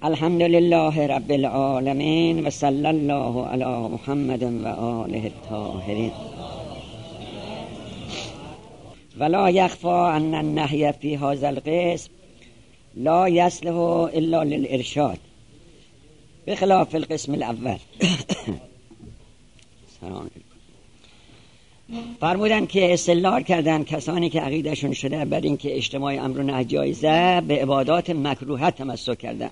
الحمد لله رب العالمین و صلی الله علی محمد و آله الطاهرین. ولا یخفی ان النهی فی هذا القسم لا یصلح الا للارشاد بخلاف القسم الاول. فرمودن که استدلال کردن کسانی که عقیدشون شده بر این که اجتماع امر و نهی جایزه به عبادات مکروهه تمسک کردن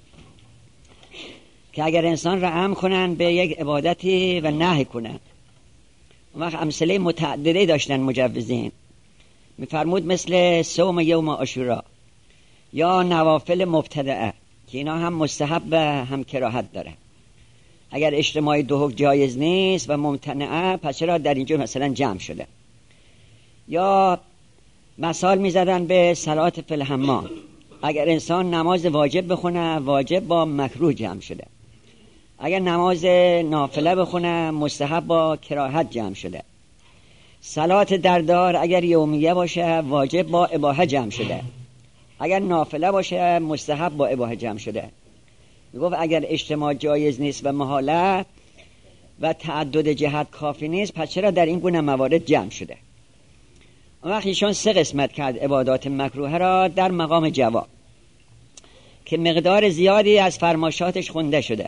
که اگر انسان را امر کنن به یک عبادتی و نهی کنن. اون وقت امثله متعدده داشتن مجوزین، میفرمود مثل صوم یوم عاشورا یا نوافل مبتدعه که اینا هم مستحب هم کراهت داره. اگر اجتماع دو جایز نیست و ممتنعه پس چرا در اینجا مثلا جمع شده؟ یا مثال میزدن به صلات فی الحمام، اگر انسان نماز واجب بخونه واجب با مکروه جمع شده، اگر نماز نافله بخونه مستحب با کراهت جمع شده. صلات در دار اگر یومیه باشه واجب با اباحه جمع شده، اگر نافله باشه مستحب با اباحه جمع شده. میگفت اگر اجتماع جایز نیست و محاله و تعدد جهت کافی نیست پس چرا در این گونه موارد جمع شده؟ اون وقت ایشون سه قسمت کرد عبادات مکروه را در مقام جواب که مقدار زیادی از فرماشاتش خونده شده،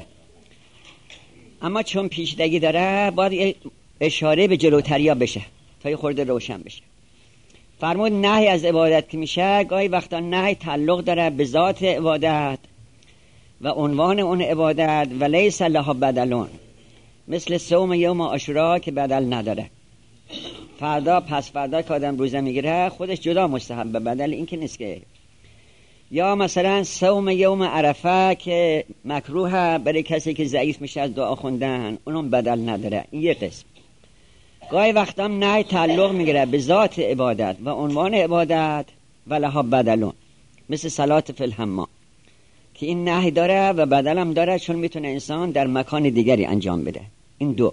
اما چون پیچیدگی داره باید اشاره به جلوتریا بشه تا یه خورده روشن بشه. فرمود نهی از عبادت که میشه گاهی وقتا نهی تعلق داره به ذات عبادت و عنوان اون عبادت و لیس لها بدلون، مثل صوم یوم عاشورا که بدل نداره. فردا پس فردا که آدم روزه میگیره خودش جدا مستحب، بدل این که نیست که. یا مثلا صوم یوم عرفه که مکروه برای کسی که ضعیف میشه از دعا خوندن، اونم بدل نداره. این یه قسم. گاهی وقتا هم نه تعلق میگیره به ذات عبادت و عنوان عبادت و لها بدلون، مثل صلات فی الحمام که این نهی داره و بدل هم داره چون میتونه انسان در مکان دیگری انجام بده. این دو.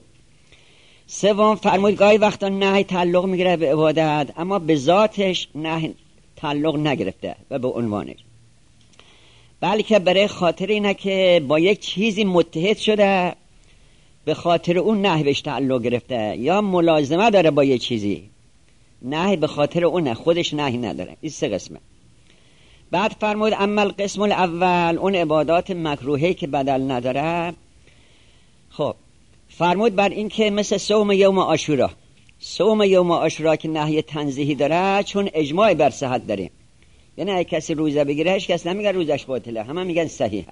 سوم فرمود گاهی وقتا نهی تعلق میگیره به عبادت اما به ذاتش نهی تعلق نگرفته و به عنوانش، بلکه برای خاطر اینه که با یک چیزی متحد شده به خاطر اون نهی بهش تعلق گرفته، یا ملازمه داره با یک چیزی، نهی به خاطر اونه خودش نهی نداره. این سه قسمه. بعد فرمود اما القسم الاول، اون عبادات مکروهی که بدل نداره، خب فرمود بر این که مثل صوم یوم عاشورا، صوم یوم عاشورا که نهی تنزیهی داره چون اجماع بر صحت داریم، یعنی اگه کسی روزه بگیره هیچ کس نمیگه روزش باطله، همه میگن صحیحه.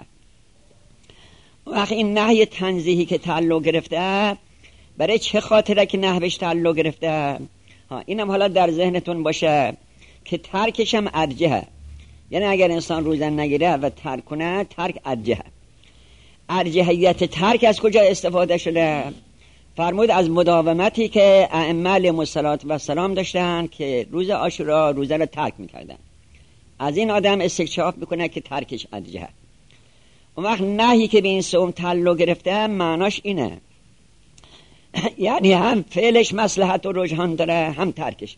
وقتی این نهی تنزیهی که تعلق گرفته برای چه خاطره که نهیش تعلق گرفته؟ اینم حالا در ذهنتون باشه که ترکش هم ارجحه، یعنی اگر انسان روزه نگیره و ترک کنه ترک ارجحه. ارجحیت ترک از کجا استفاده شده؟ فرمود از مداومتی که ائمه علیهم السلام داشتن که روز عاشورا روزه رو ترک میکردن، از این آدم استکشاف میکنه که ترکش ارجحه. اون وقت نهی که به این صوم تعلق گرفته معناش اینه یعنی هم فعلش مصلحت و رجحان داره هم ترکش،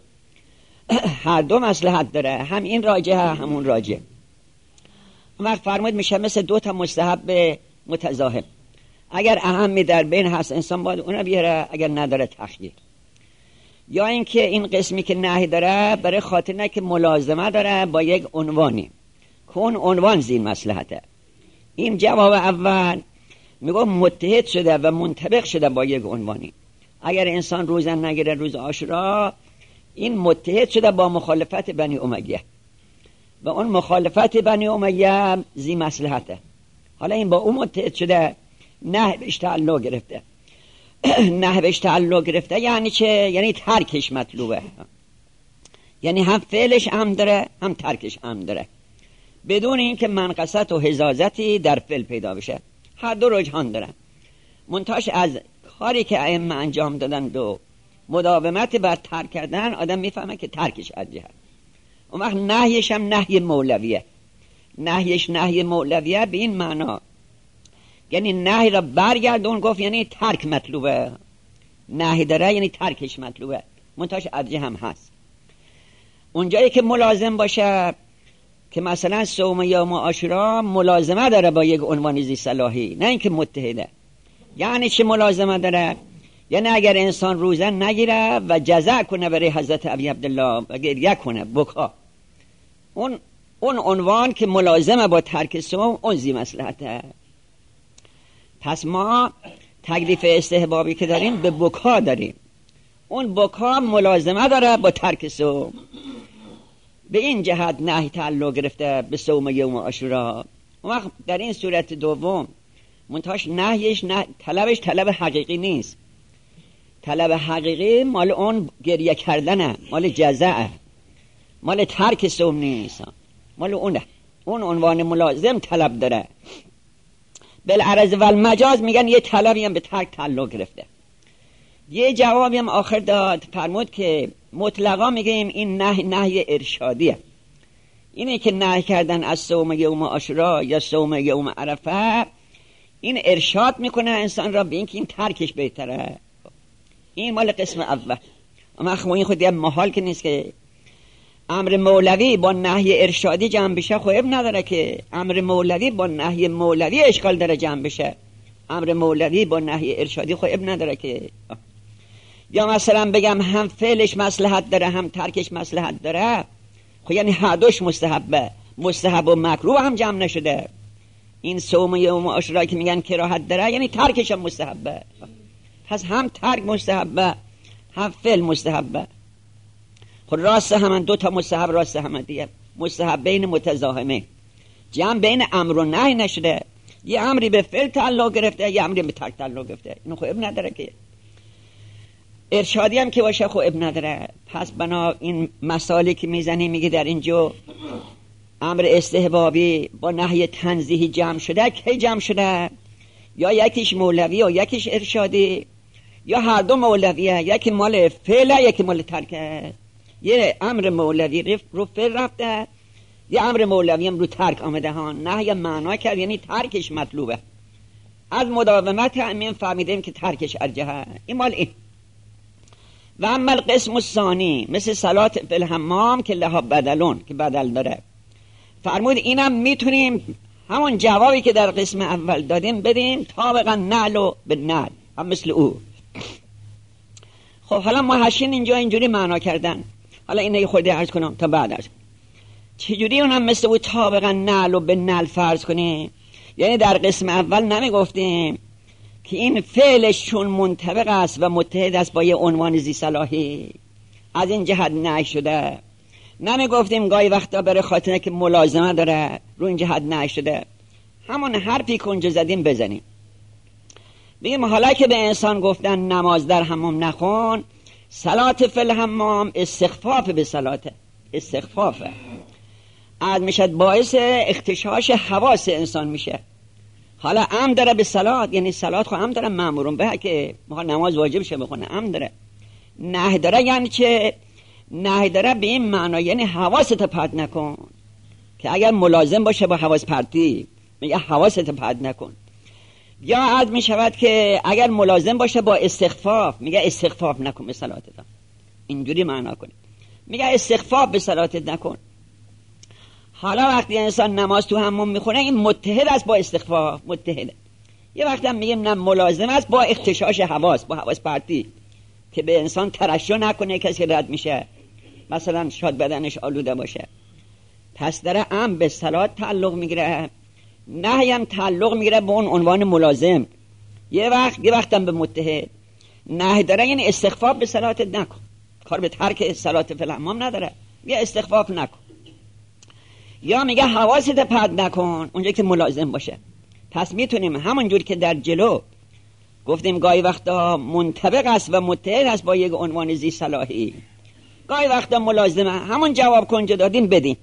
هر دو مصلحت داره، هم این راجحه همون راجحه. اون وقت فرمود میشه مثل دو تا مستحب متضاهل، اگر اهمی در بین هست انسان باید اونو بیاره، اگر نداره تخییر. یا اینکه این قسمی که نهی داره برای خاطر نه که ملازمه داره با یک عنوانی که اون عنوان زین مصلحته. این جواب اول میگه متحد شده و منطبق شده با یک عنوانی. اگر انسان روزه نگیره روز عاشورا، این متحد شده با مخالفت بنی امیه و اون مخالفت بنی امیه زی مصلحته. حالا این با اون متحد شده نه بهش تعلق گرفته. نه بهش تعلق گرفته یعنی چه؟ یعنی ترکش مطلوبه، یعنی هم فعلش هم داره هم ترکش هم داره، بدون اینکه منقصت و حزازتی در فعل پیدا بشه. هر دو رجحان دارن، منتاش از کاری که ائمه انجام دادن دو مداومت بر ترک کردن آدم میفهمه که ترکش ارجحه. اون وقت نهیش هم نهی مولویه، نهیش نهی مولویه به این معنا یعنی نهی را برگردون، گفت یعنی ترک مطلوبه، نهی داره یعنی ترکش مطلوبه، منتاش ارجح هم هست. اونجایی که ملازم باشه که مثلا صوم یوم عاشورا ملازمه داره با یک عنوان ذی صلاحی، نه اینکه متحده. یعنی چه ملازمه داره؟ یعنی اگر انسان روزه نگیره و جزع کنه برای حضرت ابی عبدالله و گریه کنه، بکا، اون عنوان که ملازمه با ترک صوم، اون ذی مصلحته. پس ما تکلیف استحبابی که داریم به بکا داریم، اون بکا ملازمه داره با ترک صوم. به این جهت نهی تعلق گرفته به صوم یوم عاشورا. اون وقت در این صورت دوم منتهاش نهیش طلبش طلب حقیقی نیست. طلب حقیقی مال اون گریه کردنه، مال جزعه، مال ترک صوم نیست، مال اونه. اون عنوان ملازم طلب داره. بالعرض و المجاز میگن یه طلبی هم به ترک تعلق گرفته. یه جوابی هم آخر داد، فرمود که مطلقا میگیم این نهی ارشادیه. اینه که نهی کردن از صوم یوم عاشورا یا صوم یوم عرفه، این ارشاد میکنه انسان را به اینکه این ترکش بهتره. این مال قسم اول. اما این خود یه محال که نیست که امر مولوی با نهی ارشادی جمع بشه. خب نداره که امر مولوی با نهی مولوی اشکال داره جمع بشه. امر مولوی با نهی ارشادی خب نداره که. یا مثلا بگم هم فعلش مصلحت داره هم ترکش مصلحت داره، خب یعنی هر دوش مستحبه، مستحب و مکروه هم جمع نشده. این صوم یوم عاشورا که میگن کراهت داره، یعنی ترکش هم مستحبه. پس هم ترک مستحبه هم فعل مستحبه. خب راست همن دو تا مستحب راست همن دیگه، مستحبین متزاحمه، جمع بین امر و نهی نشده. یه امری به فعل تعلق گرفته، یه امری به ترک تعلق گرفته. اینو خب نداره که. ارشادی هم که باشه خب نداره. پس بنا این مسائلی که میزنی میگه در اینجا امر استحبابی با نهی تنزیهی جمع شده. کی جمع شده؟ یا یکیش مولوی و یکیش ارشادی، یا هر دو مولویه، یکی مال فعله یکی مال ترکه. یه امر مولوی رو فعل رفته، یه امر مولوی هم رو ترک آمده ها. نهی معنا کرد یعنی ترکش مطلوبه. از مداومت همین فهمیدیم که ترکش ارجحه. این مال این. و اما القسم الثانی مثل صلات فی الحمام که لها بدلون، که بدل داره، فرمود اینم میتونیم همون جوابی که در قسم اول دادیم بدیم طابقا نعل و به نعل، هم مثل او. خب حالا محشین اینجا اینجوری معنا کردن. حالا اینه یه خورده عرض کنم تا بعد عرض. چجوری اونم مثل او طابقا نعل و به نعل فرض کنیم؟ یعنی در قسم اول نمیگفتیم که این فعلش چون منطبق است و متحد است با یه عنوان ذی صلاحی، از این جهت نهی شده. نمیگفتیم گاهی وقتا برای خاطر که ملازمه داره رو این جهت نهی شده. همون حرفی که اونجا زدیم بزنیم. بگیم حالا که به انسان گفتن نماز در حمام نخون، صلات فی الحمام استخفاف به صلات، استخفافه از میشد باعث اختشاش حواس انسان میشه. حالا ام داره به صلات، یعنی صلات خو ام داره مامورون به که نماز واجب شه بخونه، ام داره. نه داره یعنی چه؟ نه داره به این معنا یعنی حواست پرت نکن، که اگر ملازم باشه با حواس پرتی میگه حواست پرت نکن. یا عد می شود که اگر ملازم باشه با استخفاف میگه استخفاف نکن به صلاتت. اینجوری معنا کنه، میگه استخفاف به صلاتت نکن. حالا وقتی انسان نماز تو حمام میخونه این متحد است با استخفاف، متحده. یه وقتی هم میگیم نه ملازم است با اختشاش حواس، با حواس پرتی، که به انسان ترشح نکنه کسی رد میشه، مثلا شاد بدنش آلوده باشه. پس داره ام به صلات تعلق میگیره، نهی هم تعلق میگیره به اون عنوان ملازم. یه وقت هم به متحد. نهی داره یعنی استخفاف به صلاتت نکن، کار به ترک صلات فی الحمام نداره، یه استخفاف نکن. یا میگه حواست پرت نکن اونجا که ملازم باشه. پس میتونیم همونجور که در جلو گفتیم گاهی وقتا منطبق است و متحد است با یک عنوان ذی صلاحی، گاهی وقتا ملازمه، همون جواب کنجا دادیم بدیم.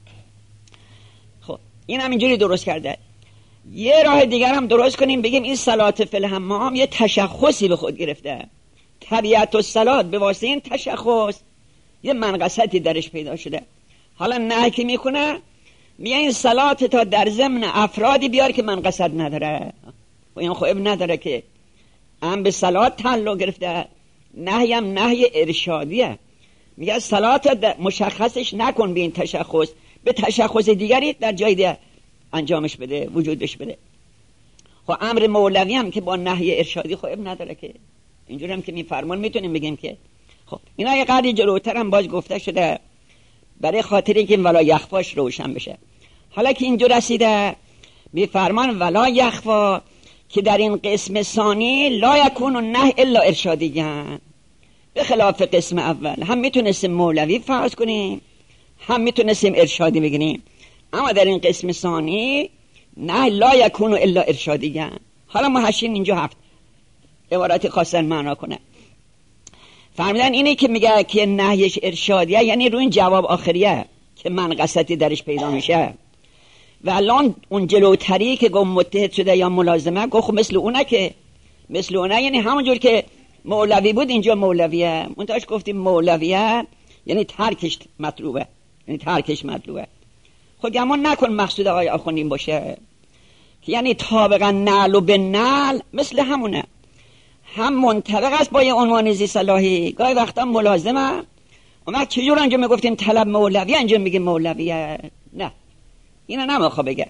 خب این هم اینجوری درست کرده. یه راه دیگر هم درست کنیم، بگیم این صلات فی الحمام یه تشخصی به خود گرفته. طبیعت الصلات به واسطه این تشخص یه منقصتی درش پیدا شده. حالا نه که میکنه میگه این صلات تا در ضمن افرادی بیار که منقصد نداره، و این خوب نداره که هم به صلات تعلق گرفته. نهی هم نهی ارشادیه، میگه صلات مشخصش نکن به این تشخص، به تشخص دیگری در جای دیگر انجامش بده، وجودش بده. خب امر مولوی هم که با نهی ارشادی خب نداره که اینجور هم که میفرمان میتونیم بگیم که خب اینا یه قدری جلوتر هم باز گفته شده برای خاطر اینکه ولا یخفاش روشن بشه. حالا که اینجور رسیده میفرمان ولا یخفا که در این قسم ثانی لا یکون النهی الا ارشادیان، به خلاف قسم اول هم میتونستیم مولوی فرض کنیم هم میتونستیم ارشادی بگیریم، اما در این قسم ثانی نه لا یکون الا ارشادیان. حالا محشین اینجا هفت عبارت خاصن معنا کنه. فهمیدن اینه که میگه که نهیش ارشادیه یعنی روی این جواب آخریه که من قصدی درش پیدا میشه. و الان اون جلوتری که گفت متحد شده یا ملازمه گفت مثل اونه، که مثل اونه یعنی همونجور که مولوی بود اینجا مولویه. منتهاش گفتیم مولویه یعنی ترکش مطلوبه، یعنی ترکش مطلوبه. خب گمان نکن مقصود آقای آخوندی باشه که یعنی طابقا نعل و به نعل مثل همونه، هم منطبق است با یه عنوان ذی صلاحی، گاهی وقتا ملازمه. اما چجور انجا میگفتیم طلب مولوی انجا میگیم مولویه؟ نه، اینو نمیخواه بگه.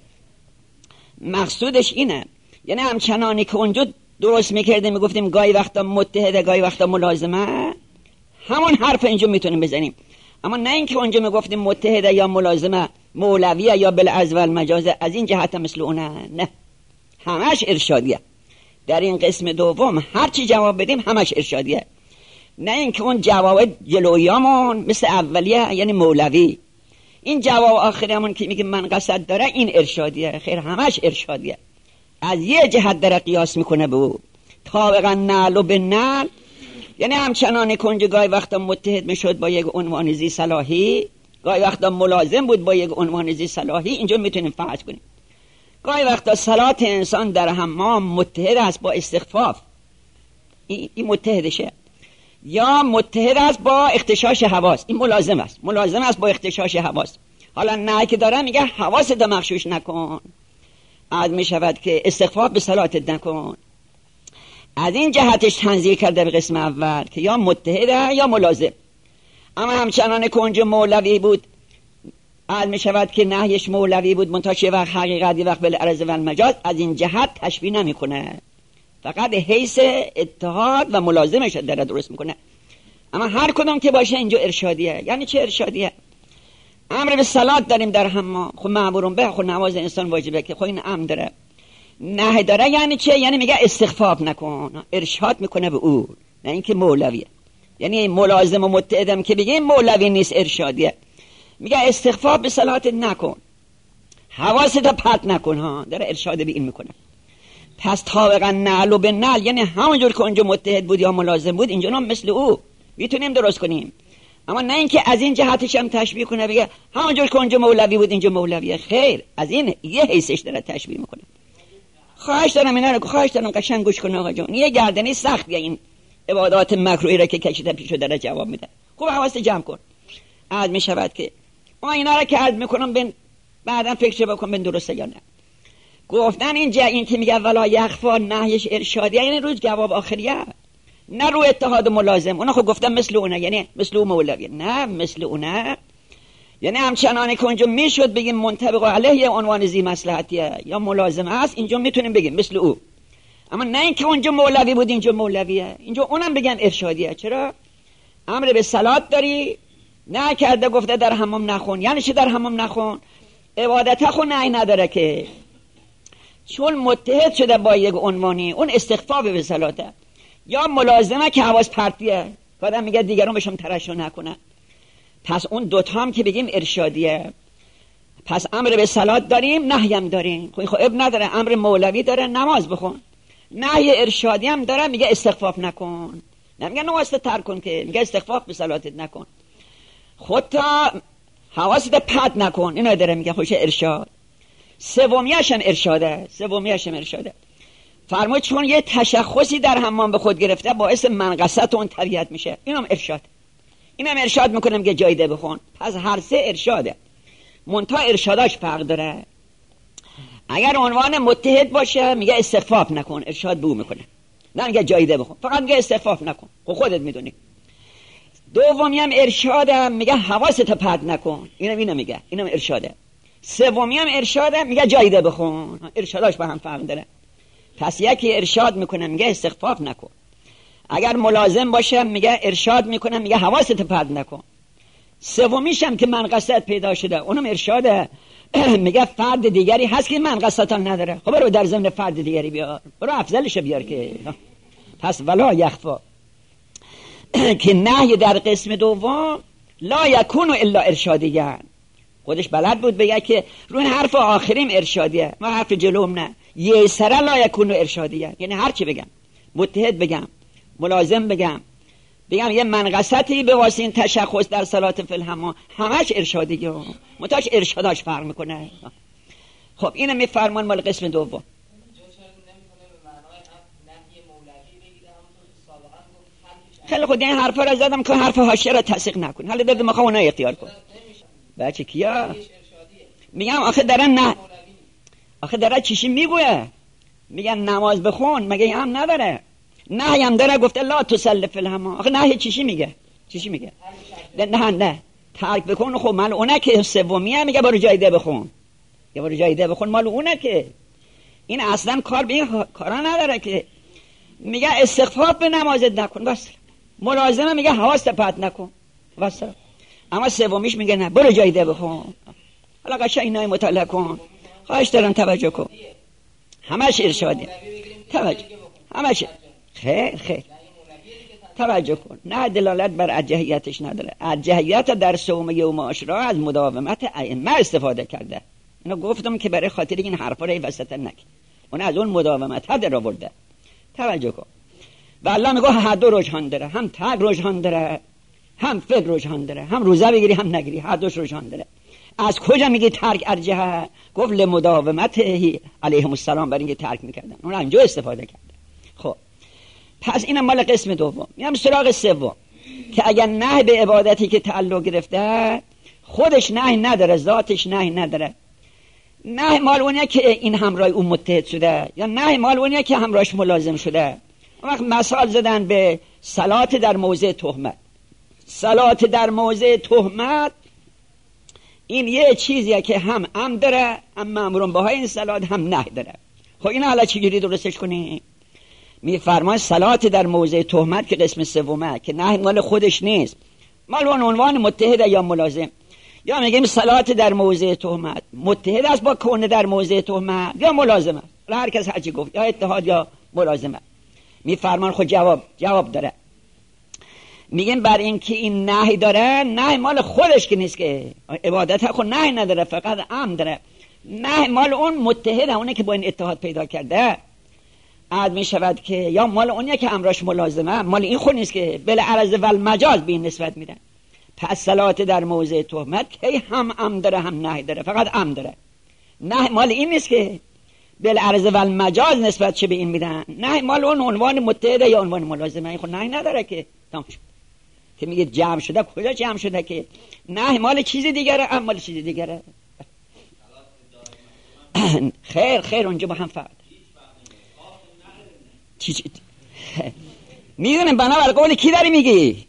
مقصودش اینه یعنی همچنانی که اونجا درست میکردیم میگفتیم گاهی وقتا متحده گاهی وقتا ملازمه، همون حرف اینجا میتونیم بزنیم. اما نه اینکه اونجا میگفتیم متحده یا ملازمه مولویه یا بالعزو والمجاز از این جهت مثل اونه، نه، همش ارشادیه. در این قسم دوم هر چی جواب بدیم همش ارشادیه، نه اینکه اون جواب جلویامون مثل اولیه یعنی مولوی، این جواب آخریمون که میگه من قصد داره این ارشادیه. خیر همش ارشادیه، از یه جهت داره قیاس میکنه به او طابقا نعل و به نعل، یعنی همچنان کنج گاهی وقتا متحد میشد با یک عنوان ذی صلاحی، گاهی وقتا ملازم بود با یک عنوان ذی صلاحی. اینجا میتونیم فرض کنیم گاهی وقتا صلات انسان در حمام متحد است با استخفاف، این متحدشه، یا متحد است با اختشاش حواس، این ملازم است با اختشاش حواس. حالا نه که داره میگه حواست مغشوش نکن، عاد میشود که استخفاف به صلاتت نکن. از این جهتش تنزیه کرده به قسم اول که یا متحده یا ملازم. اما همچنان که اونجا مولوی بود عاد میشود که نهیش مولوی بود، منتها چه وقت حقیقتی وقت بالعرض و المجاز از این جهت تشبیه نمیکنه، فقط حیث اتحاد و ملازمش داره درست میکنه. اما هر کدوم که باشه اینجا ارشادیه. یعنی چه ارشادیه؟ امر به صلات داریم در حمام، خب معمورون به خب نماز انسان واجبه که خب این امر داره. نه داره یعنی چه؟ یعنی میگه استخفاف نکن، ارشاد میکنه به او، نه اینکه مولویه. یعنی ملازم و متعدم که بگیم مولوی نیست، ارشادیه. میگه استخفاف به صلات نکن، حواست پرت نکن ها، داره ارشاد به این میکنه. پس طابقا نعل و به نعل یعنی همونجور که اونجا متحد بود یا ملازم بود اینجا هم مثل او میتونیم درست کنیم. اما نه اینکه از این جهتش هم تشبیه کنه بگه همونجور که اونجا مولوی بود اینجا مولویه. خیر، از این یه حیثش داره تشبیه میکنه. خواهش دارم اینا رو قشنگ گوش کن آقا جان، یه گردنی سختیه این عبادات مکروهی را که کشیده پیشو داره جواب میده. خوب حواست جمع کن. عاد میشود که ما اینا را که عاد میکنم بن بعداً فکر بکن بن درسته یا نه. گفتن این که میگه ولا یخفا نهیش ارشادیه یعنی روی جواب آخریه، نه رو اتحاد ملازم. اونا خب گفتم مثل اونه یعنی مثل اون مولوی، نه مثل اونه یعنی همچنانی که اونجا میشد بگیم منطبق علیه عنوان ذی مصلحتیه یا ملازم است، اینجا میتونیم بگیم مثل او. اما نه اینکه اونجا مولوی بود اینجا مولویه، اینجا اونم بگن ارشادیه. چرا؟ امر به صلات داری، نه کرده گفته در حمام نخون. یعنی چه در حمام نخون؟ عبادت خون نه نداره که، چون متحد شده با یک عنوانی، اون استخفاف به صلاته. یا ملازمه که حواس پرتیه، آدم میگه دیگران بهشون ترشح نکنه. پس اون دوتا هم که بگیم ارشادیه. پس امر به صلات داریم، نهی هم داریم. خب اب نداره، امر مولوی داره نماز بخون، نهی ارشادی هم داره میگه استخفاف نکن. نمیگه نماز ترک کن، که میگه استخفاف به صلاتت نکن، خودت حواست پرت نکن. اینو داره میگه خوش ارشاد. سومیش هم ارشاده. فرمود چون یه تشخصی در حمام به خود گرفته باعث منقصت اون طبیعت میشه، اینم ارشاد. اینم ارشاد میکنم که جایده بخون. پس هر سه ارشاده، منتها ارشاداش فرق داره. اگر عنوان متحد باشه میگه استخفاف نکن، ارشاد به او میکنه، نه میگه جایده بخون، فقط میگه استخفاف نکن. خب خودت میدونی. دومی هم ارشادم، میگه حواست پرت نکن، اینم میگه، اینم ارشاده. سومی هم ارشادم، میگه جایده بخون. ارشاداش با هم فرق داره. پس یکی ارشاد میکنه میگه استخفاف نکن، اگر ملازم باشه میگه ارشاد میکنه میگه حواست پرت نکن. سومیشم که منقصت پیدا شده، اونم ارشاده، میگه فرد دیگری هست که منقصت نداره، خب برو در ضمن فرد دیگری بیار، برو افضلش بیار. که پس ولا یخفا که نهی در قسم دوم لا یکون الا ارشادیان، خودش بلد بود بگه که روی حرف آخریم ارشادیه، ما حرف جلوم نه. یه سره لا یکون ارشادیان، یعنی هر چی بگم، متحد بگم، ملازم بگم یه منقصتی به واسه این تشخص در صلات فی الحمام، همش ارشادیه، متاش ارشاداش فرق میکنه. خب اینو میفرمان مال قسم دوم. خیلی خود این حرفا را زدم که حرف حاشیه را تصدیق نکن، حالا دادم میخوام اونها اختیار کن. بچه کیا میگم آخه دارن نه، آخه داره چیشی میگوه، میگن نماز بخون، مگه هم نداره؟ نهی هم داره، گفته لا تصلی فی الحمام. آخه نهی چیشی میگه؟ چیشی میگه؟ نه ترک بکن. خب مال اونه که سومیه میگه برو جایده بخون، یا برو جایده بخون، مال اونه که این اصلا کار به این کارا نداره. که میگه استخفاف به نمازت نکن بس، ملازمه میگه حواست پرت نکن بس، اما سومیش میگه نه برو جایده بخون. حالا قشنگ اینای مطالعه کن، خواهش دارم توجه کن، همش ارشادی، توجه همش خیر توجه کن. نه دلالت بر ارجحیتش نداره، ارجحیت در صوم یوم عاشورا از مداومت ائمه استفاده کرده. اینو گفتم که برای خاطر این حرفا رو وسط نکن، اون از اون مداومت ها در آورده. توجه کن. و الله میگه هر دو رجحان داره، هم ترک رجحان داره، هم فقه رجحان داره، هم روزه بگیری هم نگیری، هر دوش رجحان داره. از کجا میگه ترک ارجحه؟ گفت لمداومت علیهم السلام، برای اینکه ترک میکردن، اون اینجا استفاده کرده. خب پس اینم مال قسم دوم. میام سراغ سوم که اگر نهی به عبادتی که تعلق گرفته خودش نهی نداره، ذاتش نهی نداره، نهی مال اونیه که این همراه اون متحد شده، یا نهی مال اونیه که همراهش ملازم شده. وقت مثال زدن به صلات در موضع تهمت. صلات در موضع تهمت این یه چیزیه که هم امر داره، هم مأمورون بهای این صلات، هم نهی داره. خب این حالا چجوری درستش کنیم؟ میفرمان صلات در موضع تهمت که قسم سومه، که نهی مال خودش نیست، مال اون عنوان متحد یا ملازم. یا میگیم صلات در موضع تهمت متحد است با کونه در موضع تهمت یا ملازم است، هر کس هرچی گفت، یا اتحاد یا ملازمه. میفرمان خود جواب داره. میگیم بر این که این نهی داره، نهی مال خودش که نیست، که عبادت خود نهی نداره، فقط امر داره. نهی مال اون متحد، اونه که با این اتحاد پیدا کرده. عاد می شود که یا مال اونیه که امراش ملازمه، مال این خود نیست که بالعرض و المجاز به این نسبت میدن. پس صلات در موضع تهمت که هم امر داره هم نهی داره، فقط امر داره. نهی مال این نیست که بالعرض و المجاز نسبت چه به این میدن. نهی مال اون عنوان متحد یا عنوان ملازمه، این خود نهی نداره. که میگه جمع شده، کجا جمع شده؟ که نهی مال چیز دیگره، امر مال چیز دیگره. خیر اونجا با هم فرق میدونم. بنابر قول کی داری میگی؟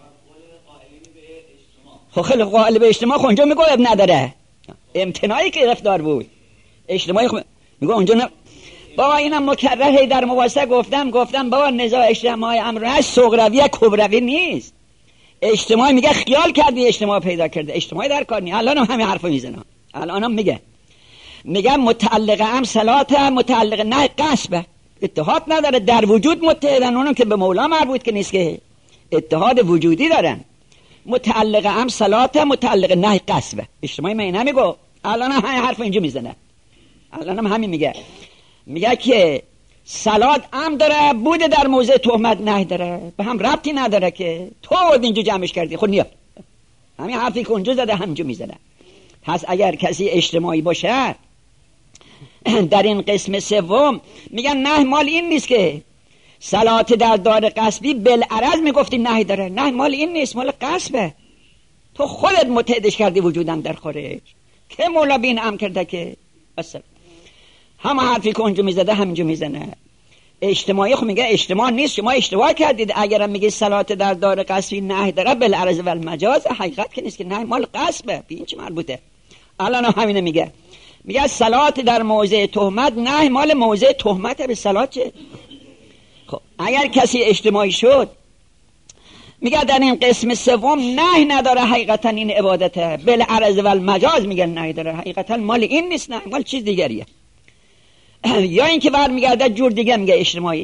خب خیلی قائل به اجتماع، اونجا میگه اب نداره، امتناعی که رفتار بود اجتماعی، میگه اونجا نه. بابا اینم مکرر در مواسطه گفتم بابا نزاع اجتماعی امر هست، صغروی کبروی نیست. اجتماعی میگه خیال کردی اجتماع پیدا کرده، اجتماعی در کار نیست. الان هم همین حرفو میزنه، الان هم میگه متعلق هم صلات، متعلق نه قصبه، اتحاد نداره، در وجود متحدن، اونم که به مولا مربوط که نیست، که اتحاد وجودی دارن. متعلق هم صلات، متعلق نه قصبه. اجتماعی من نمیگو، الان هم همین حرف اینجا میزنه، الان هم همین میگه که صلات امر داره، بوده در موضع تهمت نه داره، به هم ربطی نداره. که تو اینجا جمعش کردی، خود نیا همین حرفی که اونجا زده همینجا میزنه. پس اگر کسی اجتماعی باشه در این قسم سوم، میگن نه مال این نیست که صلات در دار قصبی بالعرض میگفتی نه داره، نه مال این نیست، مال قصبه. تو خودت متحدش کردی وجودم در خارج، که مولا بین امر کرده که اصلا هم حرفی که اونجا میزده همینجا میزنه. اجتماعی خب میگه اجتماع نیست، شما اشتباه کردید. اگرم میگه صلات در دار قصبی نهی داره بالعرض و المجاز، حقیقت که نیست که نهی مال قصبه، به این چه مربوطه؟ الان همینه میگه صلات در موضع تهمت نهی مال موضع تهمته، به صلات چه؟ خب اگر کسی اجتماعی شد میگه در این قسم سوم نهی نداره، حقیقتا این عبادته بالعرض و المجاز میگه نهی داره، حقیقتا مال این نیست، نه مال چیز دیگریه. یا اینکه برمیگرده جور دیگه میگه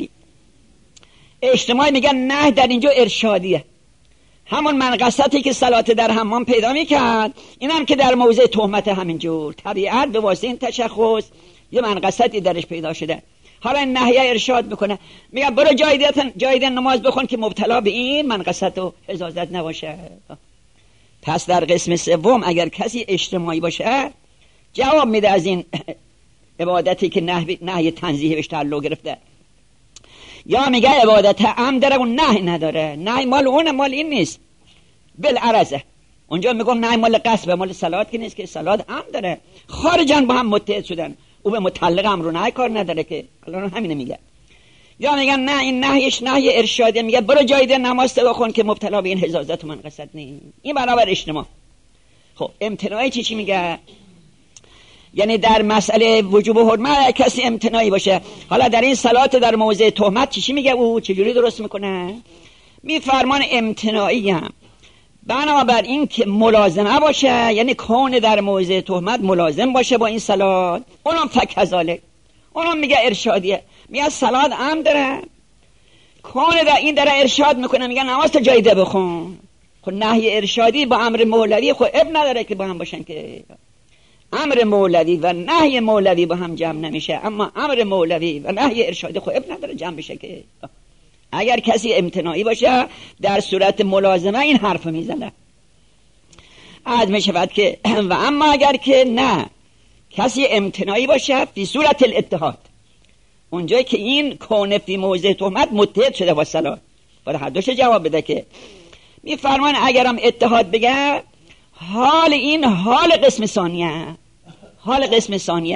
اجتماعی میگه نه در اینجا ارشادیه، همون منقصتی که صلات در حمام پیدا میکرد اینم که در موضع تهمت همینجور طبیعت به واسطه این تشخص یه منقصتی درش پیدا شده. حالا این نهیه ارشاد میکنه، میگه برو جایده نماز بخون که مبتلا به این منقصت و حزازت نباشه. پس در قسم سوم اگر کسی اجتماعی باشه جواب میده از این عبادتی که نهی تنزیه بهش تعلق گرفته. یا میگه عبادت عمد داره اون نهی نداره، نهی مال اونه، مال این نیست، بالعرضه. اونجا میگم نهی مال قصب، مال صلات که نیست، که صلات عمد داره، خارجن با هم متحد شدن، او به متعلق امر و نهی کار نداره که الان همینه میگه. یا میگن نه این نهیش نهی ارشاده، میگه برو جایده نماز بخون که مبتلا به این حزازت و منقصت نیست، این برابر اجتماع. خب امتناعی چی میگه؟ یعنی در مسئله وجوب و حرمت کسی امتناعی باشه. حالا در این صلات در موضع تهمت چی میگه؟ او چجوری درست میکنه؟ میفرمان امتناعی هم بنابر این که ملازمه باشه، یعنی کون در موضع تهمت ملازم باشه با این صلات، اونم فکذالک، اونم میگه ارشادیه، میگه صلات هم داره کون در این داره ارشاد میکنه، میگه نماز تا جایده بخون. خب نهی ارشادی با امر مولوی خب اب نداره که با هم باشن، که امر مولوی و نهی مولوی با هم جمع نمیشه، اما امر مولوی و نهی ارشادی خب اب نداره جمع بشه. که اگر کسی امتناعی باشه در صورت ملازمه این حرف میزنه، عاد میشود که و اما اگر که نه کسی امتناعی باشه فی صورت الاتحاد، اونجایی که این کون فی موضع تهمت متحد شده با صلات، باید هر دوش جواب بده. که میفرمان اگرم اتحاد بگه حال این حال قسم ثانیه، حال قسم ثانیه.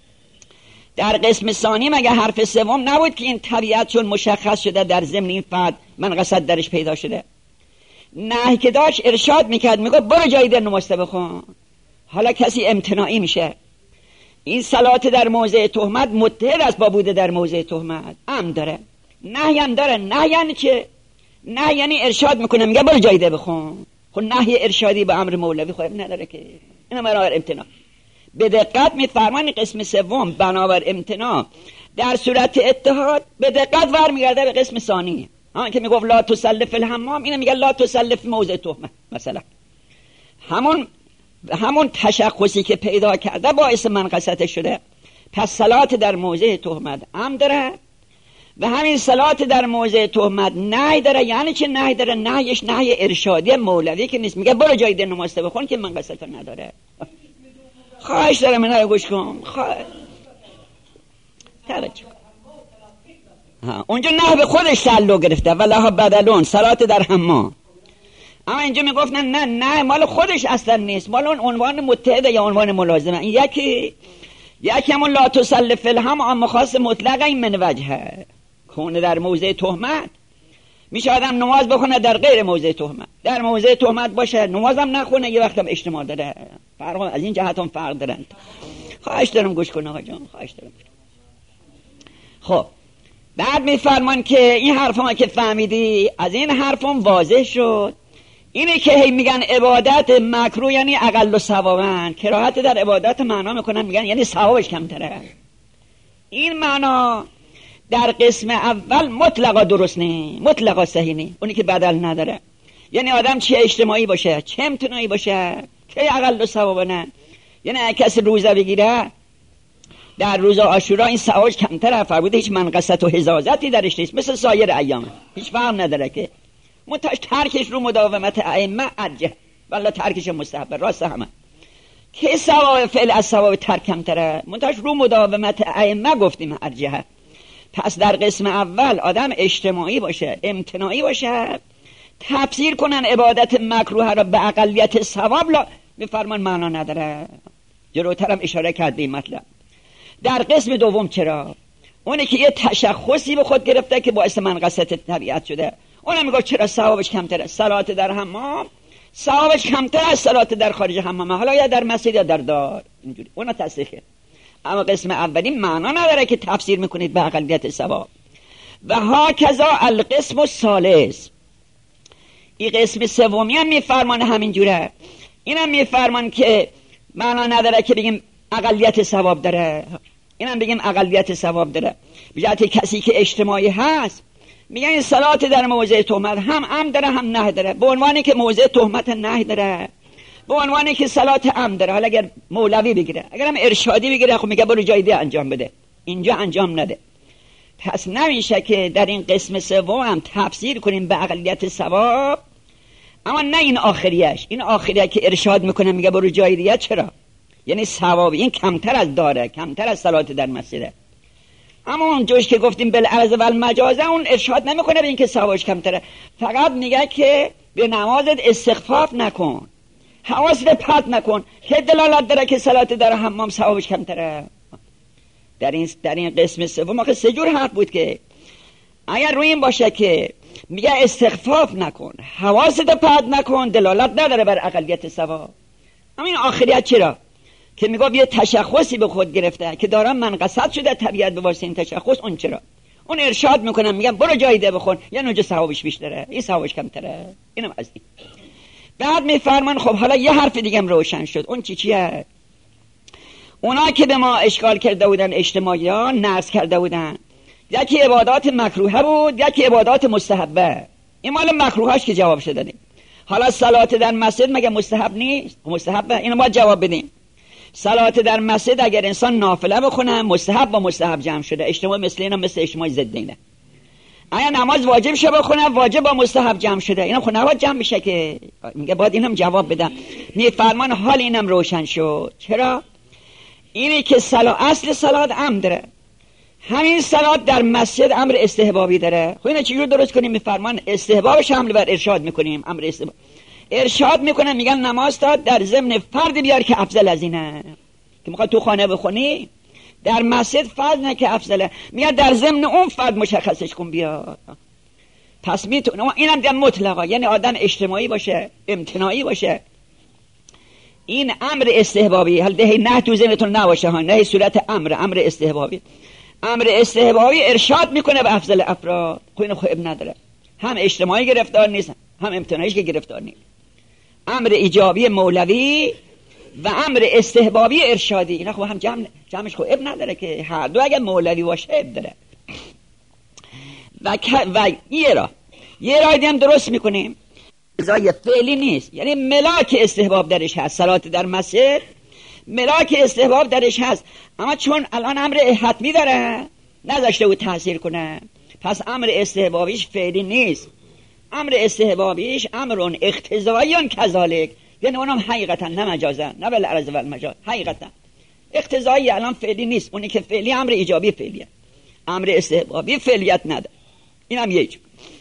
در قسم ثانی مگه حرف سوم نبود که این طبیعت چون مشخص شده در ضمن این فرد منقصد درش پیدا شده، نه که داشت ارشاد میکرد، میگه برو جایده نماز بخون. حالا کسی امتناعی میشه، این صلات در موضع تهمت متحد است با بوده در موضع تهمت، ام داره نهی هم داره. نه یعنی چه؟ نه یعنی ارشاد میکنه، میگه برو جایده بخون. خب نهی ارشادی به امر مولوی خب نداره که، اینا بنابر امتناع. به دقت میفرمان قسم سوم بنابر امتناع در صورت اتحاد به دقت ور میگرده به قسم ثانی. همون که میگفت لا تصلی فی الحمام، اینو میگه لا تصلی فی موضع تهمت مثلا. همون تشخصی که پیدا کرده باعث منقصت شده. پس صلات در موضع تهمت ام داره و همین صلات در موضع تهمت نهی داره. یعنی چه نهی داره؟ نهیش نهی ارشادی مولوی که نیست، میگه برو جایده نماز بخون که منقصت نداره. خواهش دارم اینا رو گوش کن، توجه کن. اونجا نه به خودش تعلق گرفته ولها بدلون صلات در حمام، اما اینجا میگفتن نه مال خودش اصلا نیست، مال اون عنوان متحده یا عنوان ملازمه. این یکی همون لا تصلی فی الحمام مخاص مطلق این من وجهه، کونه در موضع تهمت میشه آدم نماز بخونه در غیر موضع تهمت، در موضع تهمت باشه نمازم نخونه، یه وقتم اجتماع داره. فرق از این جهت هم فرق دارن. خواهش دارم گوش کن آقا جان، خواهش دارم. خب بعد میفرمان که این حرفا که فهمیدی از این حرفم واضح شد اینه که هی میگن عبادت مکروه یعنی اقل ثوابن، کراهت در عبادت معنا میکنن میگن یعنی ثوابش کمتره. این معنا در قسم اول مطلقا درست نی، مطلقا صحیح نی، اونی که بدل نداره. یعنی آدم چه اجتماعی باشه چه امتناعی باشه که اقل ثوابن، یعنی کسی روزه بگیره در روز عاشورا این ثوابش کمتره، فرموده هیچ منقصت و حزازتی درش نیست، مثل سایر ایام هیچ فرق نداره. که منتهاش ترکش رو مداومت ائمه ارجح، والله ترکش مستحب راست همه که ثواب فعل از ثواب ترک کمتره، منتهاش رو مداومت ائمه گفتیم ارجحه. پس در قسم اول آدم اجتماعی باشه امتناعی باشه تفسیر کنن عبادت مکروه را به اقلیت ثواب لا میفرمان معنا نداره. جلوترم اشاره کرده این مطلب. در قسم دوم چرا اونی که یه تشخصی به خود گرفته که باعث منقصت طبیعت شده، اونم میگه چرا ثوابش کمتره؟ صلات در حمام ثوابش کمتر از صلات در خارج حمام، حالا یا در مسجد یا در دار، اینجوری اون تصحیحه. اما قسم اولی معنا نداره که تفسیر میکنید به اقلیت ثواب. و هاکذا القسم الثالث، این قسم سومی هم میفرمان همینجوره، اینم میفرمان که معنا نداره که بگیم اقلیت ثواب داره، اینم بگیم اقلیت ثواب داره. بجهت کسی که اجتماعی هست میگن این صلات در موضع تهمت هم داره هم نه داره، به عنوانی که موضع تهمت نه داره، به عنوانی که صلات داره. حالا اگر مولوی بگیره، اگر هم ارشادی بگیره، خب میگه برو جای دیگه انجام بده، اینجا انجام نده. پس نمیشه که در این قسم سوم هم تفسیر کنیم به اقلیت ثواب، اما نه این آخریش. این آخریه که ارشاد میکنه میگه برو جای دیگه، چرا؟ یعنی ثواب این کمتر از داره، کمتر از صلات در مسجده. اما اون جوش که گفتیم بالعرض و المجازه، اون ارشاد نمیکنه به این که ثوابش کمتره، فقط میگه که به نمازت استخفاف نکن، حواست پرت نکن، که دلالت داره که صلات در حمام ثوابش کمتره. در این قسم سوم آخه سه جور حرف بود که اگر روی این باشه که میگه استخفاف نکن، حواست پرت نکن، دلالت نداره بر اقلیت ثواب. اما این آخریت چرا؟ که میگه یه تشخصی به خود گرفته که دارم منقصد شده طبیعت به واسطه این تشخص، اون چرا؟ اون ارشاد میکنم میگم برو جای دیگه بخون، یا اونجا ثوابش بیشتره، این ثوابش کمتره. اینم از این. بعد میفرمان خب حالا یه حرف دیگه هم روشن شد. اون چیه؟ اونا که به ما اشکال کرده بودن، اجتماعیان نرس کرده بودن، یکی عبادات مکروهه بود، یکی عبادات مستحبه. این مال مکروهاش که جواب شده دیم. حالا صلات در مسجد مگه مستحب نیست؟ مستحبه. اینو ما جواب بدیم. صلات در مسجد اگر انسان نافله بخونه، مستحب با مستحب جمع شده. اجتماع مثل اینا مثل اجتماع ضدینه. اگه نماز واجب شه بخونه، واجب با مستحب جمع شده. اینا خب نباید جمع بشه که، میگه باید اینم جواب بدم. میفرمان حال اینم روشن شد. چرا؟ اینی که اصل صلات امر داره، همین صلات در مسجد امر استحبابی داره. خب اینا چجور درست کنیم؟ میفرمان استحبابش حمل بر ارشاد میکنیم. امر استحباب ارشاد میکنن، میگن نماز تا در ضمن فرد بیار که افضل از اینه، که میخواد تو خانه بخونی در مسجد فرض نه که افضله، میگن در ضمن اون فرد مشخصش کن بیار. پس میتونه اینم در مطلقا، یعنی آدم اجتماعی باشه، امتناعی باشه، این امر استحبابی. حال ده نه تو ذهنتون نباشه ها، نه صورت امر استحبابی. امر استحبابی ارشاد میکنه به افضل افراد. خب اینو خب نداره، هم اجتماعی گرفتار نیست، هم امتناعیش که گرفتار نیست. امر ایجابی مولوی و امر استحبابی ارشادی، اینا خب هم جمعش خب اب نداره که هر دو اگر مولوی باشه اب داره. و یه راه هم درست میکنیم، ازای فعلی نیست، یعنی ملاک استحباب درش هست. صلات در مسجد ملاک استحباب درش هست، اما چون الان امر حتمی داره نذاشته بود تاثیر کنه، پس امر استحبابیش فعلی نیست. امر استحبابیش امرون اقتضاییان کذالک، یعنی اونم حقیقتا نه مجازا، نه بالعرض و المجاز، حقیقتا اقتضایی الان فعلی نیست. اونی که فعلی امر ایجابی فعلیه، امر استحبابی فعلیت نداره. اینم یک.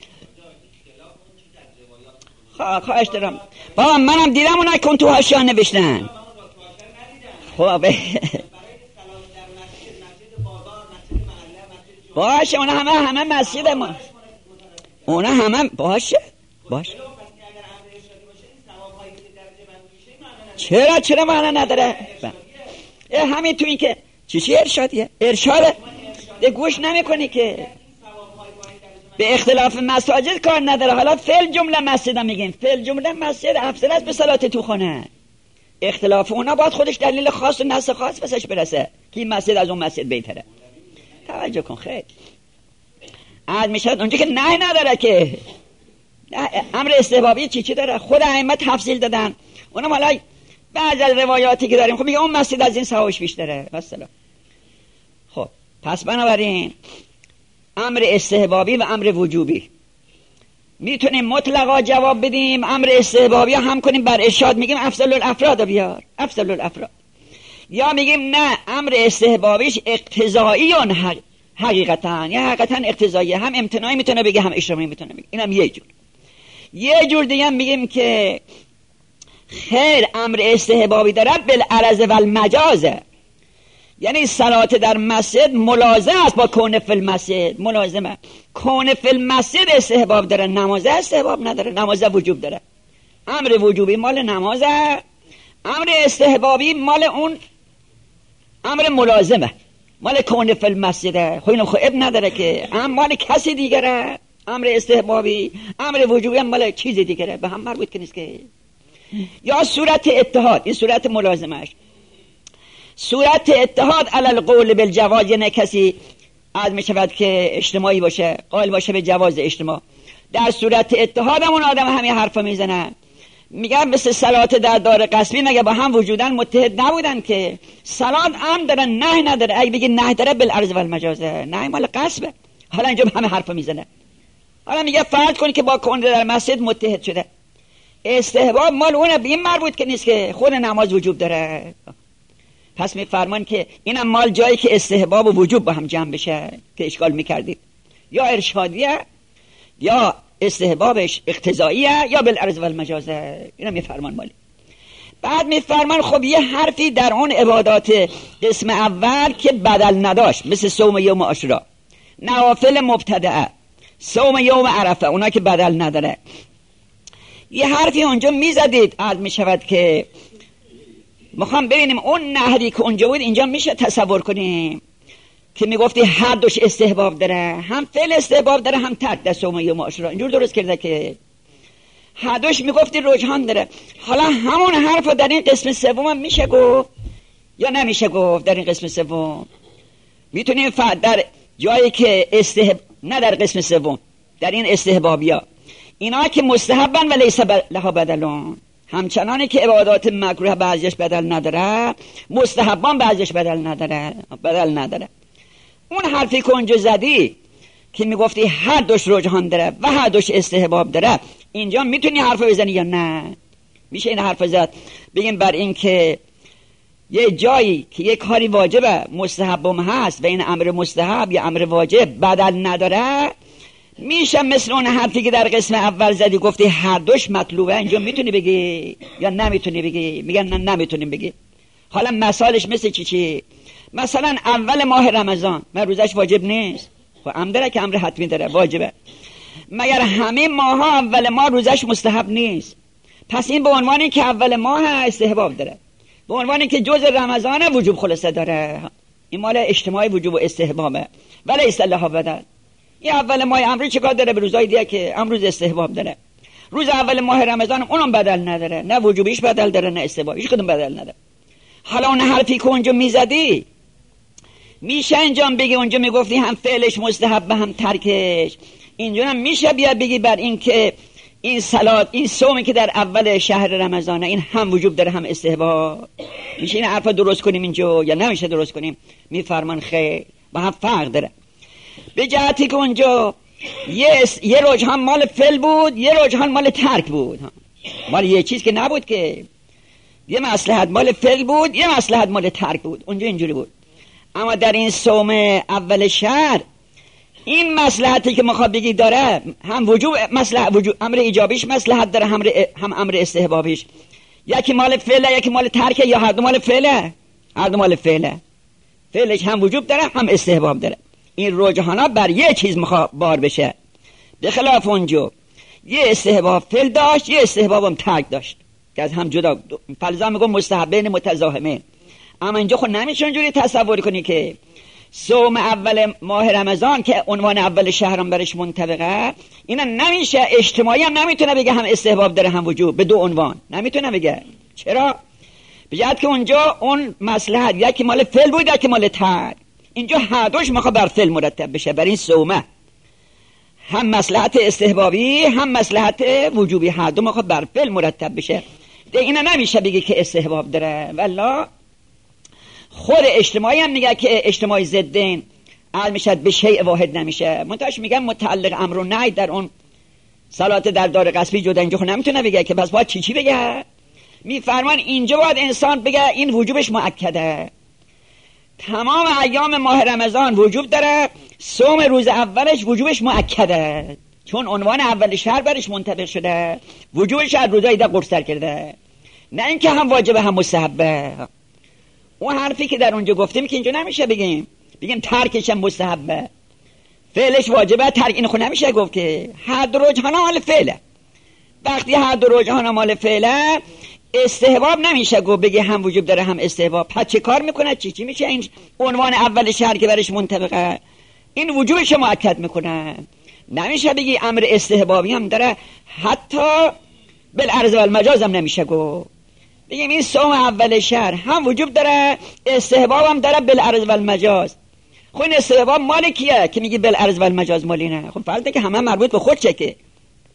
خواهش دارم بابا، منم دیدم اونا کن تو حاشیه نوشتن. خب باشه، اونا همه مسجد ما، اونا همه باشه. چرا معنی نداره؟ همین تو این که چی ارشادیه؟ ارشاده ده گوش نمی کنی که به اختلاف مساجد کار نداره. حالا فعل جمله مسجد هم میگیم، فعل جمله مسجد افضل است به صلات تو خانه. اختلاف اونا باید خودش دلیل خاص و نص خاص بسش برسه که این مسجد از اون مسجد بهتره. توجه کن خیلی عاد میشه اونجا که نه نداره که امر استحبابی چی داره. خود ائمه تفصیل دادن. اونم حالا بعض از روایاتی که داریم خب میگه اون مسجد از این ثوابش بیشتره مثلا. خب پس بنابراین امر استحبابی و امر وجوبی میتونیم مطلقا جواب بدیم. امر استحبابی هم کنیم بر ارشاد، میگیم افضل الافراد بیار، افضل الافراد. یا میگیم نه امر استحبابیش اقتضایی حقیقتا، یا حقیقتا اقتضایی، هم امتناعی میتونه بگه هم اجتماعی میتونه بگه. اینم یه جور دیگه هم میگیم که خیر امر استحبابی داره بالعرض و المجازه، یعنی صلات در مسجد ملازم است با کون فی المسجد، ملازمه. کون فی المسجد استحباب داره، نماز استحباب نداره. نماز وجوب داره، امر وجوبی مال نمازه، امر استحبابی مال اون امر ملازمه، مال کون فی المسجده. خب اینو اب نداره که مال کسی دیگره، امر استحبابی، امر وجوبی هم مال چیز دیگره، به هم مربوط که نیست که. یا صورت اتحاد، این صورت ملازمش. صورت اتحاد علی القول بالجواز، یعنی کسی از می شود که اجتماعی باشه، قائل باشه به جواز اجتماع، در صورت اتحاد همون آدم همین حرفا میزنه. میگن مثل صلات در دار قصبی مگه با هم وجودن متحد نبودن که؟ صلات هم داره نه نداره. اگه بگی نه داره بالعرض و المجازه، نه مال قصبه. حالا اینجا همه حرفا میزنه. حالا میگه فرض کنی که با کون در مسجد متحد شده، استحباب مال اونه، به این مربوط که نیست که خود نماز وجوب داره. پس میفرمان که اینم مال جایی که استحباب و وجوب با هم جمع بشه که اشکال میکردید، یا ارشادیه یا استحبابش اقتضاییه یا بالعرض و المجازه. اینم میفرمان مالی. بعد میفرمان خب یه حرفی در اون عبادات قسم اول که بدل نداشت، مثل صوم یوم عاشورا، نوافل مبتدعه، صوم یوم عرفه، اونا که بدل نداره، یه حرفی اونجا میزدید. عرض میشود که میخوام ببینیم اون نهری که اونجا بود اینجا میشه تصور کنیم که میگفتی هر دوش استحباب داره، هم فعل استحباب داره هم ترک در صوم یوم عاشورا. اینجور درست کرده که هر دوش میگفتی رجحان داره. حالا همون حرف در این قسم سوم هم میشه گفت یا نمیشه گفت؟ در این قسم سوم میتونیم در جایی که نه در قسم سوم، در این استحبابیا اینا که مستحبن و لیس لها بدلون، همچنانی که عبادات مکروه بعضیش بدل نداره، مستحبان بعضیش بدل نداره. اون حرفی که اونجا زدی که میگفتی هر دوش رجحان داره و هر دوش استحباب داره، اینجا میتونی حرف بزنی یا نه؟ میشه این حرف زد بگیم بر این که یه جایی که یه کاری واجبه مستحبم هست و این امر مستحب یا امر واجب بدل نداره، میشه مثل اون حرفی که در قسم اول زدی گفتی هر دوش مطلوبه، اینجا میتونی بگی یا نمیتونی بگی؟ میگن نه نمیتونیم بگی. حالا مثالش مثل چی؟ مثلا اول ماه رمضان من روزش واجب نیست، خب امر داره که امر حتمی داره، واجبه. مگر همه ماه ها اول ماه روزش مستحب نیست؟ پس این به عنوانی که اول ماه استحباب داره، به عنوانی که جز رمضان وجوب خلاصه داره، این مال اجتماعی وجوب و استحبابه ولی اصطلاحا بدل. این اول ماه امری چیکار داره به روزهای دیگه که امروز استحباب داره؟ روز اول ماه رمضان اونم بدل نداره، نه وجوبیش بدل داره نه استحبابیش، کدوم بدل نداره. حالا اون حرفی که اونجا میزدی میشه اینجا بگی، اونجا میگفتی هم فعلش مستحب هم ترکش، اینجا هم میشه بیا بگی بر این که این صلات، این صومی که در اول شهر رمضانه، این هم وجوب داره هم استحباب. میشه این حرفا درست کنیم اینجا یا نمیشه درست کنیم؟ میفرمان خیر، با هم فرق داره. به جهتی که اونجا یه رجحان مال فعل بود، یه رجحان مال ترک بود، مال یه چیز که نبود که. یه مصلحت مال فعل بود، یه مصلحت مال ترک بود. اونجا اینجوری بود. اما در این صوم اول شهر این مصلحتی که میخواد بگی داره، هم وجوب مصلحت، وجوب امر ایجابیش مصلحت داره، هم امر استحبابیش. یکی مال فعله یکی مال ترکه، یا هر دو مال فعله؟ هر دو مال فعله. فعلش هم وجوب داره هم استحباب داره. این رجحانا بر یه چیز میخواد بار بشه، به خلاف اونجا یه استحباب فعل داشت، یه استحبابم ترک داشت که از هم جدا. فلزا میگم مستحبین متضاهمین. اما اینجا خود نمیشه اونجوری تصور کنی که صوم اول ماه رمضان که عنوان اول شهرم برش منطبقه، اینا نمیشه اجتماعی هم نمیتونه بگه هم استحباب داره هم وجوب، به دو عنوان نمیتونه بگه. چرا؟ بجد که اونجا اون مصلحت یکی مال فعل بود یکی مال ترک. اینجا هر دوش میخواد بر فعل مرتب بشه، بر این صومه هم مصلحت استحبابی هم مصلحت وجوبی، هر دو میخواد بر فعل مرتب بشه. ده اینا نمیشه بگه که استحباب داره. والله خود اجتماعی هم میگه که اجتماعی ضدین عال میشد به شیء واحد نمیشه. منتهاش میگن متعلق امر و نهی در اون صلات در دار قصبی جدا. اینجا خود نمیتونه بگه که پس باید چی بگه؟ میفرمان اینجا باید انسان بگه این وجوبش مؤکده، تمام ایام ماه رمضان وجوب داره، صوم روز اولش وجوبش مؤکده، چون عنوان اول شهر برش منطبق شده، وجوبش از روزای ده قرصر کرده، نه اینکه هم واجبه هم مستحبه. اون حرفی که در اونجا گفتیم که اینجا نمیشه بگیم ترکش هم مستحبه، فعلش واجبه، ترک این خود نمیشه گفت که هر دو رجحان مال فعله. وقتی هر دو رجحان مال فعله استحباب نمیشه گفت بگه هم وجوب داره هم استحباب. پس چه کار میکنه؟ چی میشه این عنوان اول شرط که برش منطبقه این وجوبش مؤکد میکنه. نمیشه بگی امر استحبابی هم داره، حتی بالعرض و المجاز هم نمیشه گفت بگیم این صوم اول شهر هم وجوب داره استحباب هم داره بالعرض و المجاز. خب این استحباب مال کیه که میگی بالعرض و المجاز مالی نه؟ خب فرض که همه مربوط به خود چه که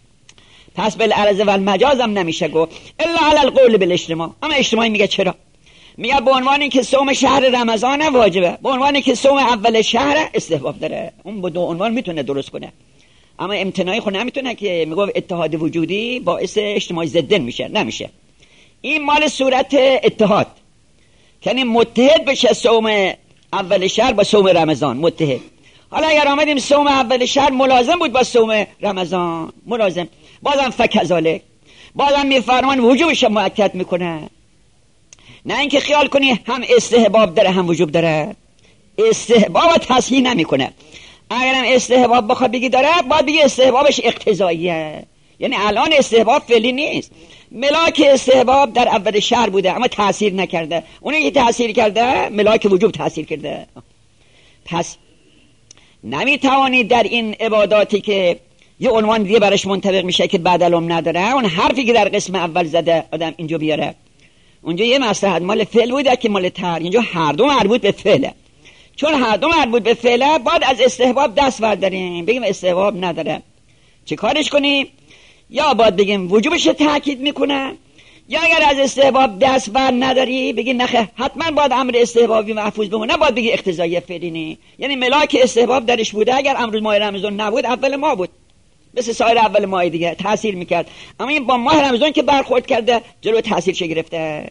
پس بالعرض و المجاز هم نمیشه گفت الا علی القول بالاجتماع. اما اجتماعی میگه چرا؟ میگه به عنوانی که صوم شهر رمضان واجبه، به عنوانی که صوم اول شهر استحباب داره. اون با دو عنوان میتونه درست کنه، اما امتناعی خود نمیتونه که میگه اتحاد وجودی باعث اجتماعی ضدن میشه، نمیشه. این مال صورت اتحاد، یعنی متحد بشه صوم اول شهر با صوم رمضان متحد. حالا اگر آمدیم صوم اول شهر ملازم بود با صوم رمضان ملازم، بازم فکذالک، بازم میفرمان وجوبش مؤکد میکنه. نه اینکه خیال کنی هم استحباب داره هم وجوب داره، استحباب تصحیح نمیکنه. اگرم استحباب بخواد بگی داره باید بگی استحبابش اقتضاییه، یعنی الان استحباب فعلی نیست. ملاک استحباب در اول شهر بوده اما تأثیر نکرده، اونی که تأثیر کرده ملاک وجوب تأثیر کرده. پس نمیتوانید در این عباداتی که یه عنوان دیگه برش منطبق میشه که بدلم نداره، اون حرفی که در قسم اول زده آدم اینجا بیاره. اونجا یه مصلحت مال فعل بوده که مال ترک، اینجا هر دو مربوط به فعله. چون هر دو مربوط به فعله باید از استحباب دست برداریم بگیم استحباب نداره. چه کارش کنیم؟ یا باید بگیم وجوبش تاکید میکنه، یا اگر از استحباب دست بر نداری بگی نخه حتما باید امر استحبابی محفوظ بمونه، باید بگی اقتضایی فعلی نی. یعنی ملاک استحباب درش بوده، اگر امر ماه رمضان نبود اول ما بود مثل سایر اول ماه دیگه تاثیر میکرد، اما این با ماه رمضان که برخورد کرده جلو تاثیرش گرفته.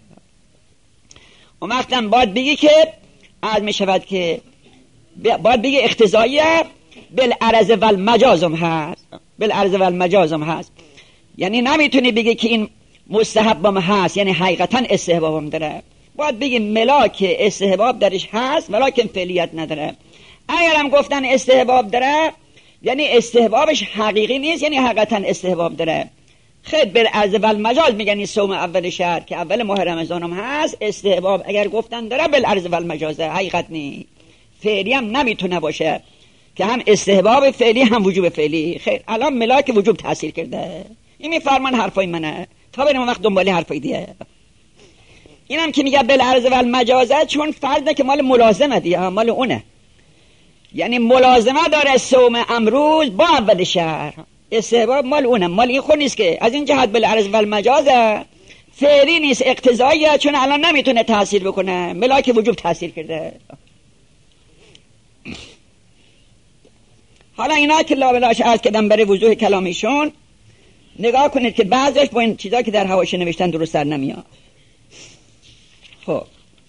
اون وقتا باید بگی که از میشود که باید بگی اقتضاییه بالعرض و المجازم هست، بالعرض و المجازم هست. یعنی نمیتونی بگی که این مستحبم هست یعنی حقیقتا استحبابم داره، باید بگی ملاک استحباب درش هست ملاک فعلیت نداره. اگرم گفتن استحباب داره یعنی استحبابش حقیقی نیست، یعنی حقیقتا استحباب داره. خیلی بالعرض و المجاز میگن این صوم اول شهر که اول ماه رمضان هم هست استحباب اگر گفتن داره بالعرض و المجاز، حقیقت نیست، فعلی هم نمیتونه باشه که هم استحباب فعلی هم وجوب فعلی. خیر الان ملاک وجوب تاثیر کرده، این میفرمان حرفای منه تا بریم وقت دنبالی حرفای دیگه. اینم که میگه بالعرض و المجازه چون فرض که مال ملازمه دیگه، مال اونه، یعنی ملازمه داره صوم امروز با اول شهر، استحباب مال اونه، مال این خود نیست که. از این جهت بالعرض و المجازه فعلی نیست، اقتضاییه، چون الان نمیتونه تاثیر بکنه، ملاک وجوب تاثیر کرده. حالا اینا که لابلاش عرض کردم برای وضوح کلامیشون نگاه کنید که بعضیش با این چیزا که در حواشی نوشتن درست سر نمیاد. خب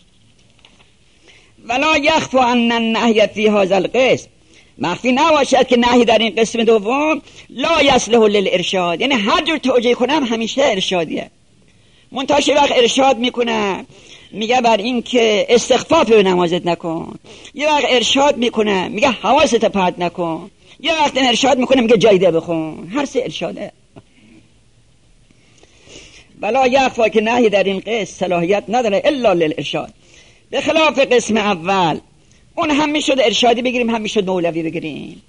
ولا یخفی ان النهی فی هذا القسم، مخفی نباشد که نهی در این قسم دوم لا یصلح للارشاد، یعنی هر جور توجیه کنم همیشه ارشادیه. منتها وقت ارشاد میکنه میگه بر این که استخفاف به نمازت نکن، یه وقت ارشاد میکنه میگه حواست پرت نکن، یه وقت ارشاد میکنه میگه جایده بخون، هر سه ارشاده. ولا یخفی که نهی در این قسم صلاحیت نداره الا للارشاد، به خلاف قسم اول اون هم میشد ارشادی بگیریم هم میشد مولوی بگیریم.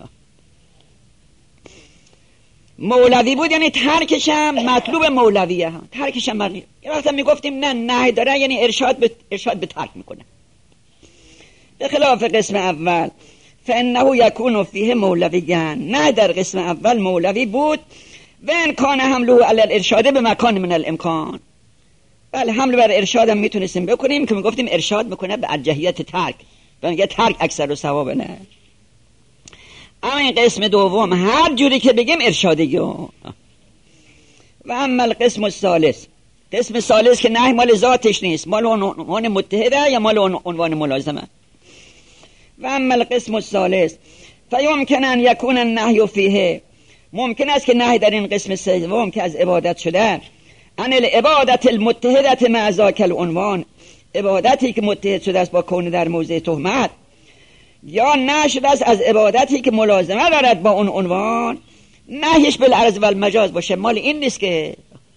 مولوی بود یعنی ترکشم مطلوب مولویه، ترکشم مطلوب. یه وقتا میگفتیم نه نهی داره یعنی ارشاد به ترک میکنه. به خلاف قسم اول فانه یکون فیه مولویان، نه در قسم اول مولوی بود و ان کان حمله علی الارشاد به مکان من الامکان. بله حمل بر ارشاد هم میتونستیم بکنیم که میگفتیم ارشاد میکنه به ارجحیت ترک و میگه ترک اکثر و ثواب نه. اما این قسم دوم هر جوری که بگیم ارشادی. و اما القسم الثالث، قسم ثالث که نه مال ذاتش نیست، مال عنوان متحده یا مال عنوان ملازمه. و اما القسم الثالث فیمکن ان یکون النهی فیه، ممکن است که نهی در این قسم سوم که از عبادت شده ان العبادت المتحده مع ذاک العنوان، عبادتی که متحد شده است با کون در موضع تهمت، یا نه شده است از عبادتی که ملازمه دارد با اون عنوان، نهیش بالعرض و المجاز باشه. مال این نیست که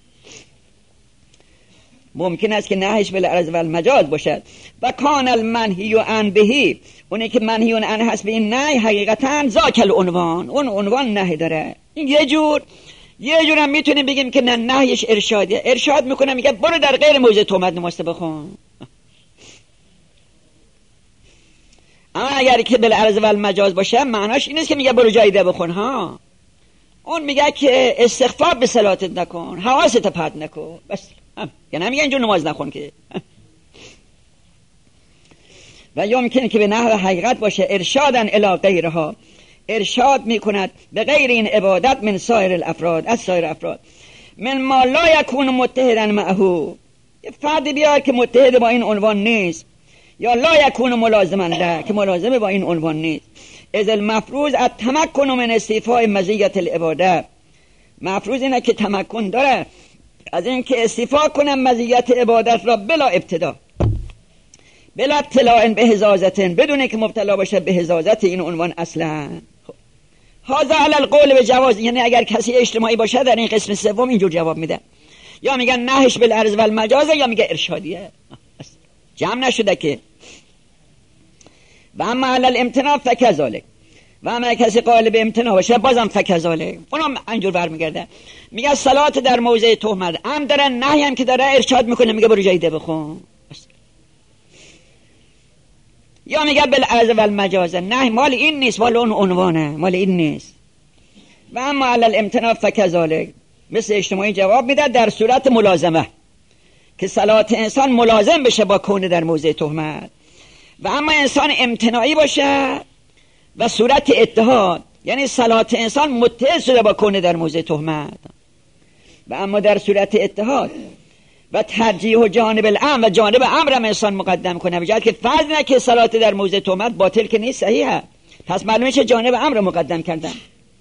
ممکن است که نهیش بالعرض و المجاز باشد. و کان المنهی عن بهی، اونی که منهی عن هست به این نهی حقیقتا ذاک العنوان، اون عنوان نهی داره. این یه جور هم میتونیم بگیم که نه نهیش ارشادیه. ارشاد میکنه میگه برو در غیر موضع تهمت نماز بخون. اما اگر که بالعرض و المجاز باشه معناش این نیست که میگه برو جای دیگه بخون ها. اون میگه که استخفاف به صلاتت نکن، حواست پرت نکن، بس. یعنی نمیگه اینجور نماز نخون که. و یمکن که به نحو حقیقت باشه ارشادن الی غیرها، ارشاد میکند به غیر این عبادت من سایر الافراد، از سایر افراد. من ما لا یکون متحدا معه، یه فرد بیار که متحد با این عنوان نیست، یا لا یکون ملازما له، که ملازمه با این عنوان نیست. از المفروض التمکن من استیفاء مزیت العباده، مفروض اینه که تمکن داره از این که استیفا کنم مزیت عبادت را بلا ابتدا، بلا اطلاع به هزازت، بدون که مبتلا باشه به هزازت این عنوان اصلا. هذا علی القول به جواز، یعنی اگر کسی اجتماعی باشه در این قسم سوم اینجور جواب میده، یا میگن نهش بالعرض و المجاز، یا میگه ارشادیه. جمع نشده که. و اما علی الامتناع فکذالک، و اما کسی قائل به امتناع باشه بازم فکذالک، اونم اینجور برمیگرده. میگه صلات در موضع تهمت هم داره، نهی هم که داره، ارشاد میکنه میگه برو جای دیگه بخون. یا میگه بالعرض و المجاز، نه مال این نیست، مال اون عنوانه، مال این نیست. و اما علی الامتناع فکذالک، مثل اجتماعی جواب میده در صورت ملازمه، که صلات انسان ملازم بشه با کون در موضع تهمت. و اما انسان امتناعی باشه و صورت اتحاد، یعنی صلات انسان متحد شده با کون در موضع تهمت. و اما در صورت اتحاد و ترجیح و جانب الامر، و جانب امر هم انسان مقدم کنه، بجاید که فرض نه که صلات در موضع تهمت باطل که نیست، صحیحه، پس معلومه چه جانب امر مقدم کردن.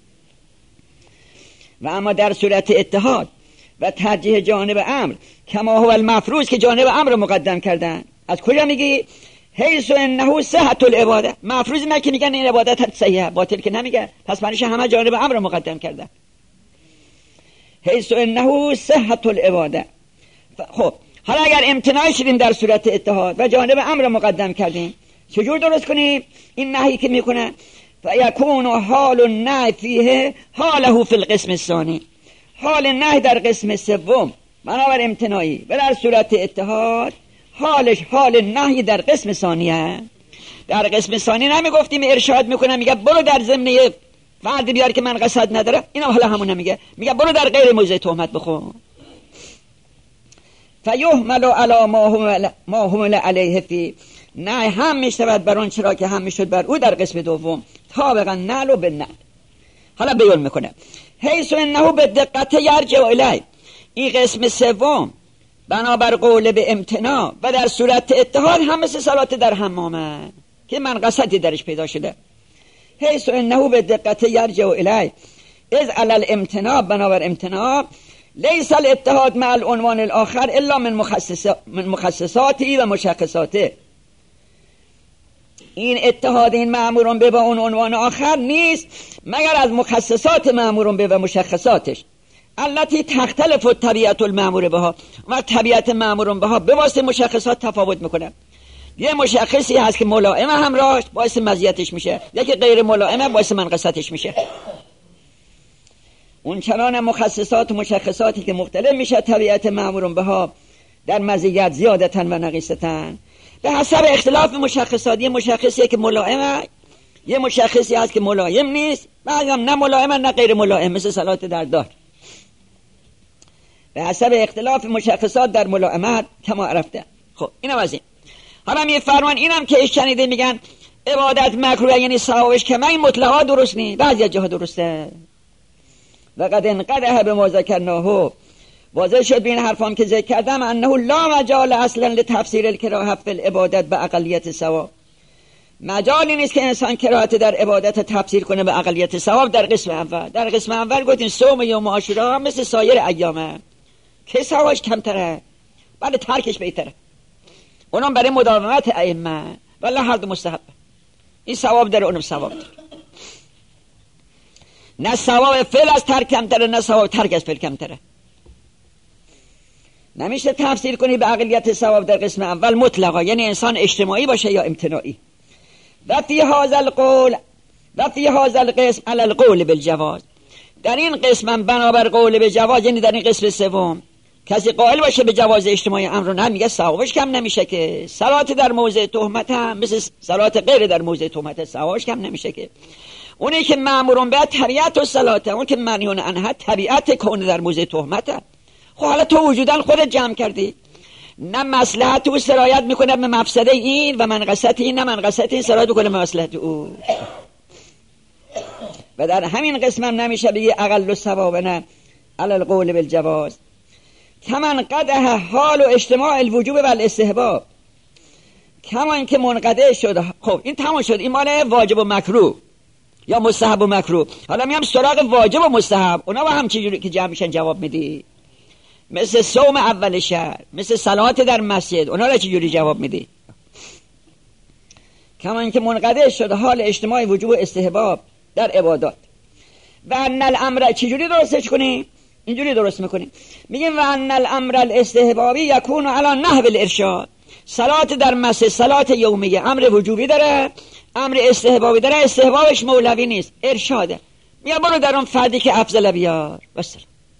و اما در صورت اتحاد و ترجیح جانب امر کما هو المفروض، که جانب امر مقدم کردن. از کجا میگی؟ حیث انه صحت العباده، مفروض نه که میگن این عبادت صحیحه، باطل که نمیگه، پس معنیش همه جانب امر مقدم کردن. حیث انه صحت العباده. خب حالا اگر امتناع شدیم در صورت اتحاد و جانب امر مقدم کردیم، چجور درست کنیم این نهی که میکنه؟ فیکون حال النهی فیه حاله فی القسم الثانی، حال نهی در قسم سوم بنابر امتناعی و در صورت اتحاد حالش حال نهی در قسم ثانیه. در قسم ثانی نمیگفتیم ارشاد میکنه میگه برو در ضمن فرد بیار که من قصد نداره، اینا حالا همون نمیگه، میگه برو در غیر موضع تهمت بخون. فیحمل علی ما حمل علیه فی، نه هم میشود بر اون چرا که هم میشد بر او در قسم دوم، طابقا نعل و بالنعل. حالا بیان میکنه حیث انه به دقت یرجع الیه، این قسم سوم بنابر قول به امتناع و در صورت اتحاد هم مثل صلات در حمامه که من قصدی درش پیدا شده. حیث انه به دقت یرجع الیه از علی الامتناع، بنابر امتناع لیس الاتحاد مع العنوان الاخر الا من مخصصاتی و مشخصاته. این اتحاد این مأمورون به با اون عنوان آخر نیست مگر از مخصصات مأمورون به و مشخصاتش، التي تختلف طبیعت المأمور بها، و طبیعت مأمورون بها به واسطه مشخصات تفاوت میکنه. یه مشخصی هست که ملائمه همراهش باعث مزیتش میشه، یکی غیر ملائمه باعث منقصتش میشه. اون چنان مخصصات و مشخصاتی که مختلف میشه طبیعت مأمورون بها در مزیت زیادتن و نقیصتن به حسب اختلاف مشخصات. یه مشخصی که ملائمه، یه مشخصی هست که ملایم نیست، بعضی هم نه ملائمه نه غیر ملایم، مثل صلات در دار. به حسب اختلاف مشخصات در ملائمت کما عرفته. خب اینم از این. حالا میفرمان اینم که شنیده میگن عبادت مکروه یعنی ثوابش کمه، این مطلقا درست نیست، بعضی از جاها درسته. و قد انقدح به ما ذکرناه، واضح شد به این حرفام که ذکر کردم انه لا مجال اصلا لتفسیر الکراهه فی العبادت به اقلیت ثواب، مجالی نیست که انسان کراهت در عبادت تفسیر کنه به اقلیت ثواب. در قسم اول، در قسم اول گفتیم صوم یوم عاشورا مثل سایر ایامه که ثوابش کمتره، بله ترکش بهتره. اونم برای مداومت ائمه، ولی هر دو مستحب. این ثواب داره، اونم ثواب داره. نه ثواب فعل از ترک کمتره، نه ثواب ترک از فعل کمتره. نمیشه تفسیر کنی به عقلیت ثواب در قسم اول مطلقا، یعنی انسان اجتماعی باشه یا امتناعی. و فی هذا القسم علی القول بالجواز، در این قسم بنابر قول به جواز، یعنی در این قسم سوم کسی قائل باشه به جواز اجتماعی امر رو، نه میگه ثوابش کم نمیشه که. صلات در موضع تهمت هم مثل صلات غیر در موضع تهمت، ثوابش کم نمیشه که. اونی که مأمورون به طبیعت و صلات، اون که منهیون عنها طبیعت کون در موضع تهمت. خب حالا تو وجودن خودت جمع کردی، نه مصلحت او سرایت میکنه به مفسده این و منقصت این، نه منقصت این سرایت میکنه به مصلحت او. و در همین قسم هم نمیشه بگی اقل و ثوابنا علی القول بالجواز. کمن قدح حال و اجتماع الوجوب و الاستحباب، کمان که منقطع شد. خب این تمام شد، این مال واجب و مکروه یا مستحب و مکروه. حالا میام سراغ واجب و مستحب، اونا با هم چجوری که جمع میشن جواب میدی؟ مثل صوم اول شهر، مثل صلات در مسجد، اونا را چجوری جواب میدی؟ کمان که منقطع شد حال اجتماع وجوب و استحباب در عبادات. و ان الامر، چجوری درستش کنیم؟ اینجوری درست میکنیم، میگیم و ان الامر الاستحبابی یکون علی نحو الارشاد. صلات در مسجد صلات یومیه امر وجوبی داره، امر استحبابی داره. استحبابش مولوی نیست، ارشاده. میگه برو در اون فردی که افضل بیار بس.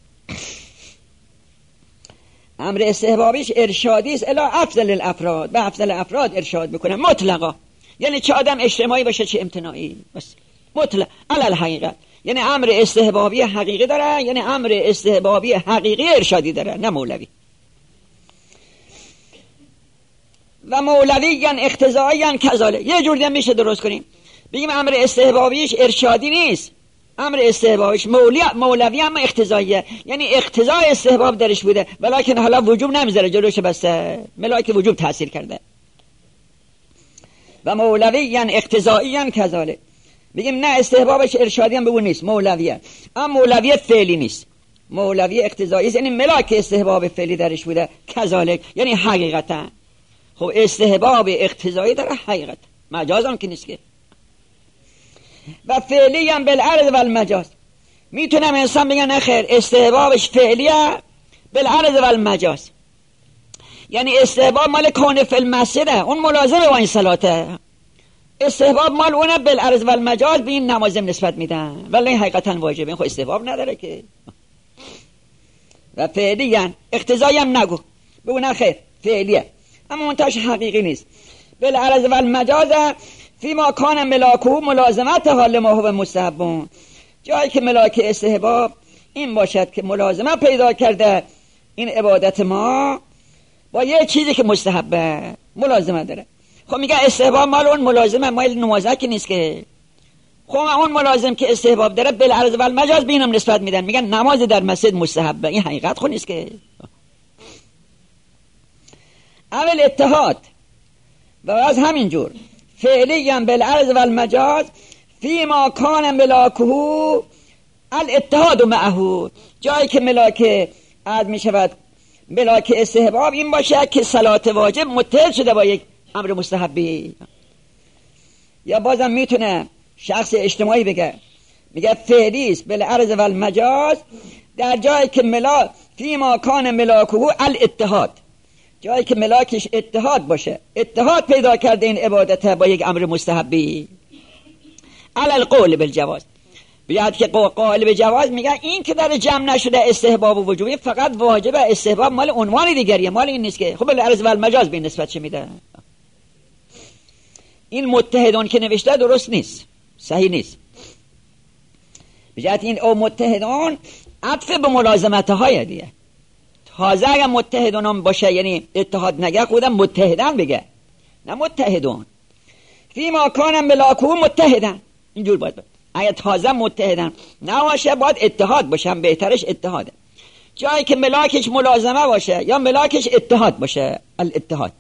امر استحبابیش ارشادی است الی افضل الافراد، به افضل افراد ارشاد میکنه مطلقا، یعنی چه آدم اجتماعی باشه چه امتناعی بس، مطلق علی الحقیقت. یعنی امر استحبابی حقیقی داره، یعنی امر استحبابی حقیقی ارشادی داره، نه مولوی. و مولویان اقتضاییان کذالک. یه جور دیگه میشه درست کنیم، بگیم امر استحبابیش ارشادی نیست، امر استحبابیش مولوی اما اقتضاییه، یعنی اقتضای استحباب درش بوده ولکن حالا وجوب نمیذاره جلوش، بس ملاک وجوب تاثیر کرده. و مولویان اقتضاییان کذالک، بگیم نه استحبابش ارشادی هم بگون نیست، مولویه، اما مولوی فعلی نیست، مولوی اقتضایی است، یعنی ملاک استحباب فعلی درش بوده. کذالک یعنی حقیقتا. خب استحباب اقتضایی داره حقیقت، مجاز هم که نیست که. و فعلی هم بالعرض و المجاز، میتونم انسان بگن نخیر استحبابش فعلیه بالعرض و المجاز، یعنی استحباب مال کون فی المسجده، اون ملازمه با این صلاته. استحباب مال اونه بالعرض و المجاز به این نمازم نسبت میدن، ولی این حقیقتا واجبه، این خب استحباب نداره که. و فعلی هم اقتضایی هم نگو، بگو نخیر فعلیه اما منتهاش حقیقی نیست. بالعرض و المجاز فیما کان ملاکه ملازمت حال ما هو مستحبون، جایی که ملاک استحباب این باشد که ملازمه پیدا کرده این عبادت ما با یه چیزی که مستحبه، ملازمه داره. خب میگه استحباب مال اون ملازمه، مال نمازه که نیست که. خب اون ملازم که استحباب داره بالعرض و المجاز به اینم نسبت میدن، میگن نماز در مسجد مستحبه، این حقیقت خود نیست که. اول اتحاد و از همین جور فعلی هم بالعرض و المجاز فیما کان ملاکه الاتحاد معه، جایی که ملاک عد می شود ملاک استحباب این باشه که صلات واجب متحد شده با یک امر مستحبی. یا بازم میتونه شخص اجتماعی بگه، میگه فعلی است بالعرض و المجاز در جایی که ملاک فیما کان ملاکه الاتحاد، جایی که ملاکش اتحاد باشه، اتحاد پیدا کرده این عبادت با یک امر مستحبی. علی القول بالجواز، بیاد که قائل به جواز میگه این که در جمع نشده استحباب و وجوبی، فقط واجب استحباب مال عنوان دیگریه، مال این نیست که. خب بالعرض و المجاز به نسبت چه میده؟ این متحدون که نوشته درست نیست، صحیح نیست. بیاد این او متحدون عطف به ملازمت های دیگه. تازه اگر متحدون باشه یعنی اتحاد نگه خودم متحدن بگه، نه متحدون. فیما کانم ملاکه متحدن، اینجور باید باید. اگر تازه متحدن نباشه باید اتحاد باشه، بهترش اتحاده. جایی که ملاکش ملازمه باشه یا ملاکش اتحاد باشه، الاتحاد.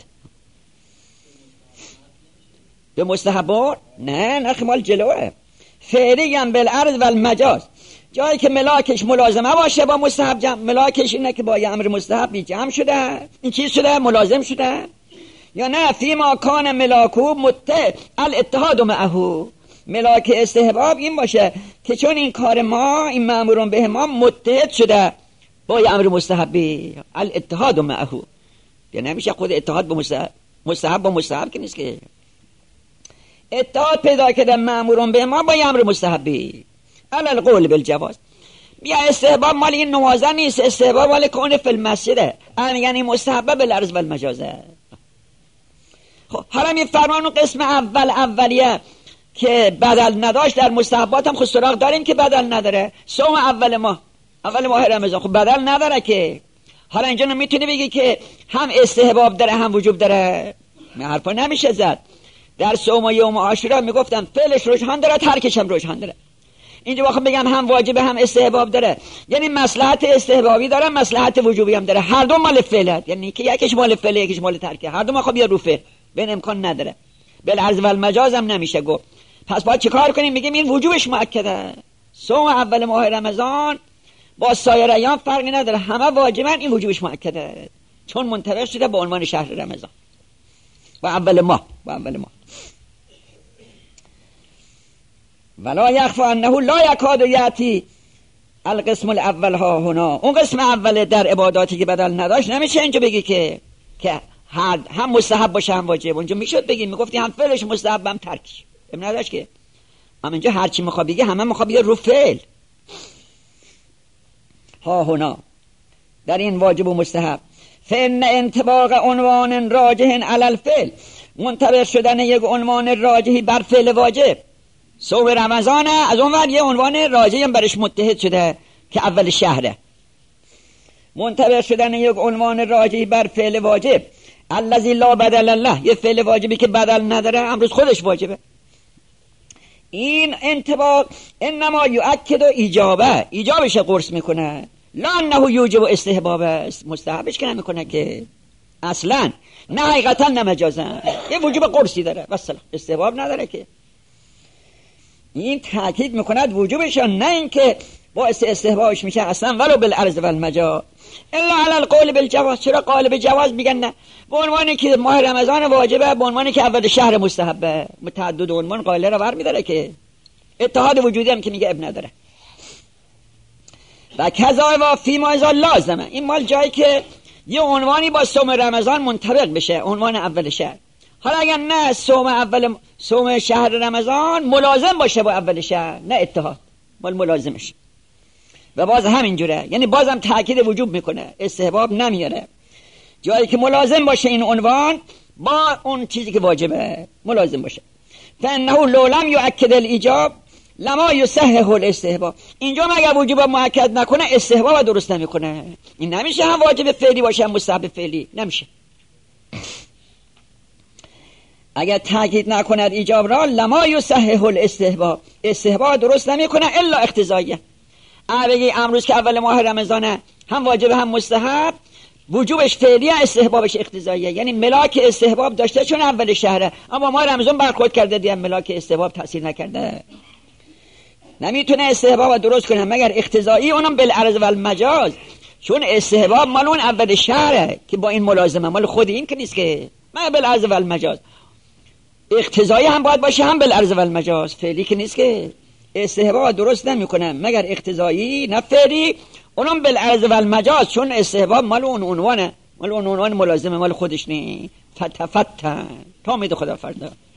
به مستحبان نه نخمال جلوه. فعلی هم بالعرض و المجاز، جایی که ملاکش ملازمه باشه با مستحب جمع، ملاکش اینه که با یه امر مستحبی جمع شده، این چیز شده ملازم شده، یا نه فیما کان ملاکو متحد الاتحاد معه، ملاک استحباب این باشه که چون این کار ما، این مأمورون به ما متحد شده با یه امر مستحبی، الاتحاد معه، یا نمیشه خود اتحاد با مستحب با مستحب که نیست که اتحاد پیدا کردن مأمورون به ما با یه امر مستحبی علل قول بالجواز. بیا استحباب مال این نمازه نیست، استحباب مال کون فی المسجده، یعنی مستحبه بالعرض والمجازه. خب حالا می فرمان قسم اولیه که بدل نداشت در مستحبات هم خود سراغ داریم که بدل نداره. صوم اول ماه رمضان خب بدل نداره که. حالا اینجا نمیتونی بگی که هم استحباب داره هم وجوب داره، حرفا نمیشه زد. در صوم یوم عاشورا میگفتن فعلش رجحان داره، ترکش هم رجحان داره. اینجا واقعا بگن هم واجبه هم استحباب داره، یعنی مصلحت استحبابی داره، مصلحت وجوبی هم داره، هر دو مال فعله، یعنی که یکیش مال فعله یکیش مال ترکه، هر دو ما خب یا رو فعل بین امکان نداره، بالعرض والمجاز هم نمیشه گفت. پس باید چیکار کنیم؟ میگیم این وجوبش مؤکده. صوم اول ماه رمضان با سایر ایام فرقی نداره، همه واجبن، این وجوبش مؤکده چون منطبق شده با عنوان شهر رمضان با اول ماه. ولا یخفی انه لا یکاد یاتی القسم الاول ها هنا، اون قسم اول در عباداتی که بدل نداشت نمیشه اینجا بگی که هم مستحب باشه هم واجب. اونجا میشد بگی، میگفتی هم فعلش مستحب هم ترکش، ام نداشت که. اما اینجا هر چی میخواد بگی همه میخواد بگه رو فعل. ها هنا در این واجب و مستحب، فان انطباق عنوان راجح علی الفعل، منطبق شدن یک عنوان راجحی بر فعل واجب. صوم رمضان از اون ور یه عنوان راجحی هم برش متحد شده که اول شهره، منطبق شدن یک عنوان راجحی بر فعل واجب الذی لا بدل له، یه فعل واجبی که بدل نداره امروز خودش واجبه. این انطباق انما یؤکد ایجابش قرص میکنه، لا انه یوجب استحباب، مستحبش که نمیکنه که اصلا، نه حقیقتا نه مجازا، یه وجوب قرصی داره بس، استحباب نداره که. این تاکید میکند وجوبش، نه اینکه باعث استحبابش میشه اصلا ولو بالعرض والمجاز الا علی القول بالجواز. چرا قال به جواز میگن؟ نه به عنوانی که ماه رمضان واجبه، به عنوانی که اول شهر مستحبه، متعدد عنوان قائله رو برمی‌داره که اتحاد وجودی هم که میگه اب نداره. و کذا و فی ما اذا لازمه، این مال جایی که یه عنوانی با صوم رمضان منطبق بشه، عنوان اول شهر. حالا اگر نه صوم شهر رمضان ملازم باشه با اول شهر، نه اتحاد مال ملازمش، و باز همینجوره، یعنی بازم تاکید وجوب میکنه، استحباب نمیاره. جایی که ملازم باشه این عنوان با اون چیزی که واجبه ملازم باشه. فانه لو لم یؤکد الایجاب لما یصحح الاستحباب، اینجا مگر وجوب مؤکد نکنه استحباب درست نمیکنه. این نمیشه هم واجب فعلی باشه هم مستحب فعلی، نمیشه. اگر تاکید نکند ایجاب را لما یصحح الاستحباب، استحباب درست نمیکنه الا اقتضاییه. بگی امروز که اول ماه رمضانه هم واجب هم مستحب، وجوبش فعلیه استحبابش اقتضاییه، یعنی ملاک استحباب داشته چون اول شهره، اما ماه رمضان برخورد کرده دیگه ملاک استحباب تاثیر نکرده، نمیتونه استحباب درست کنه مگر اقتضایی، اونم بالعرض والمجاز، چون استحباب مال اون اول شهره که با این ملازمه، مال خود این که نیست که، ما بالعرض والمجاز اقتضایی هم باید باشه هم بالعرض والمجاز، فعلی که نیست که. استحباب درست نمیکنه مگر اقتضایی نه فعلی، اونم بالعرض والمجاز، چون استحباب مال اون عنوانه، مال اون عنوان ملازمه، مال خودش نی. فتفتن تا امید خدا فردا.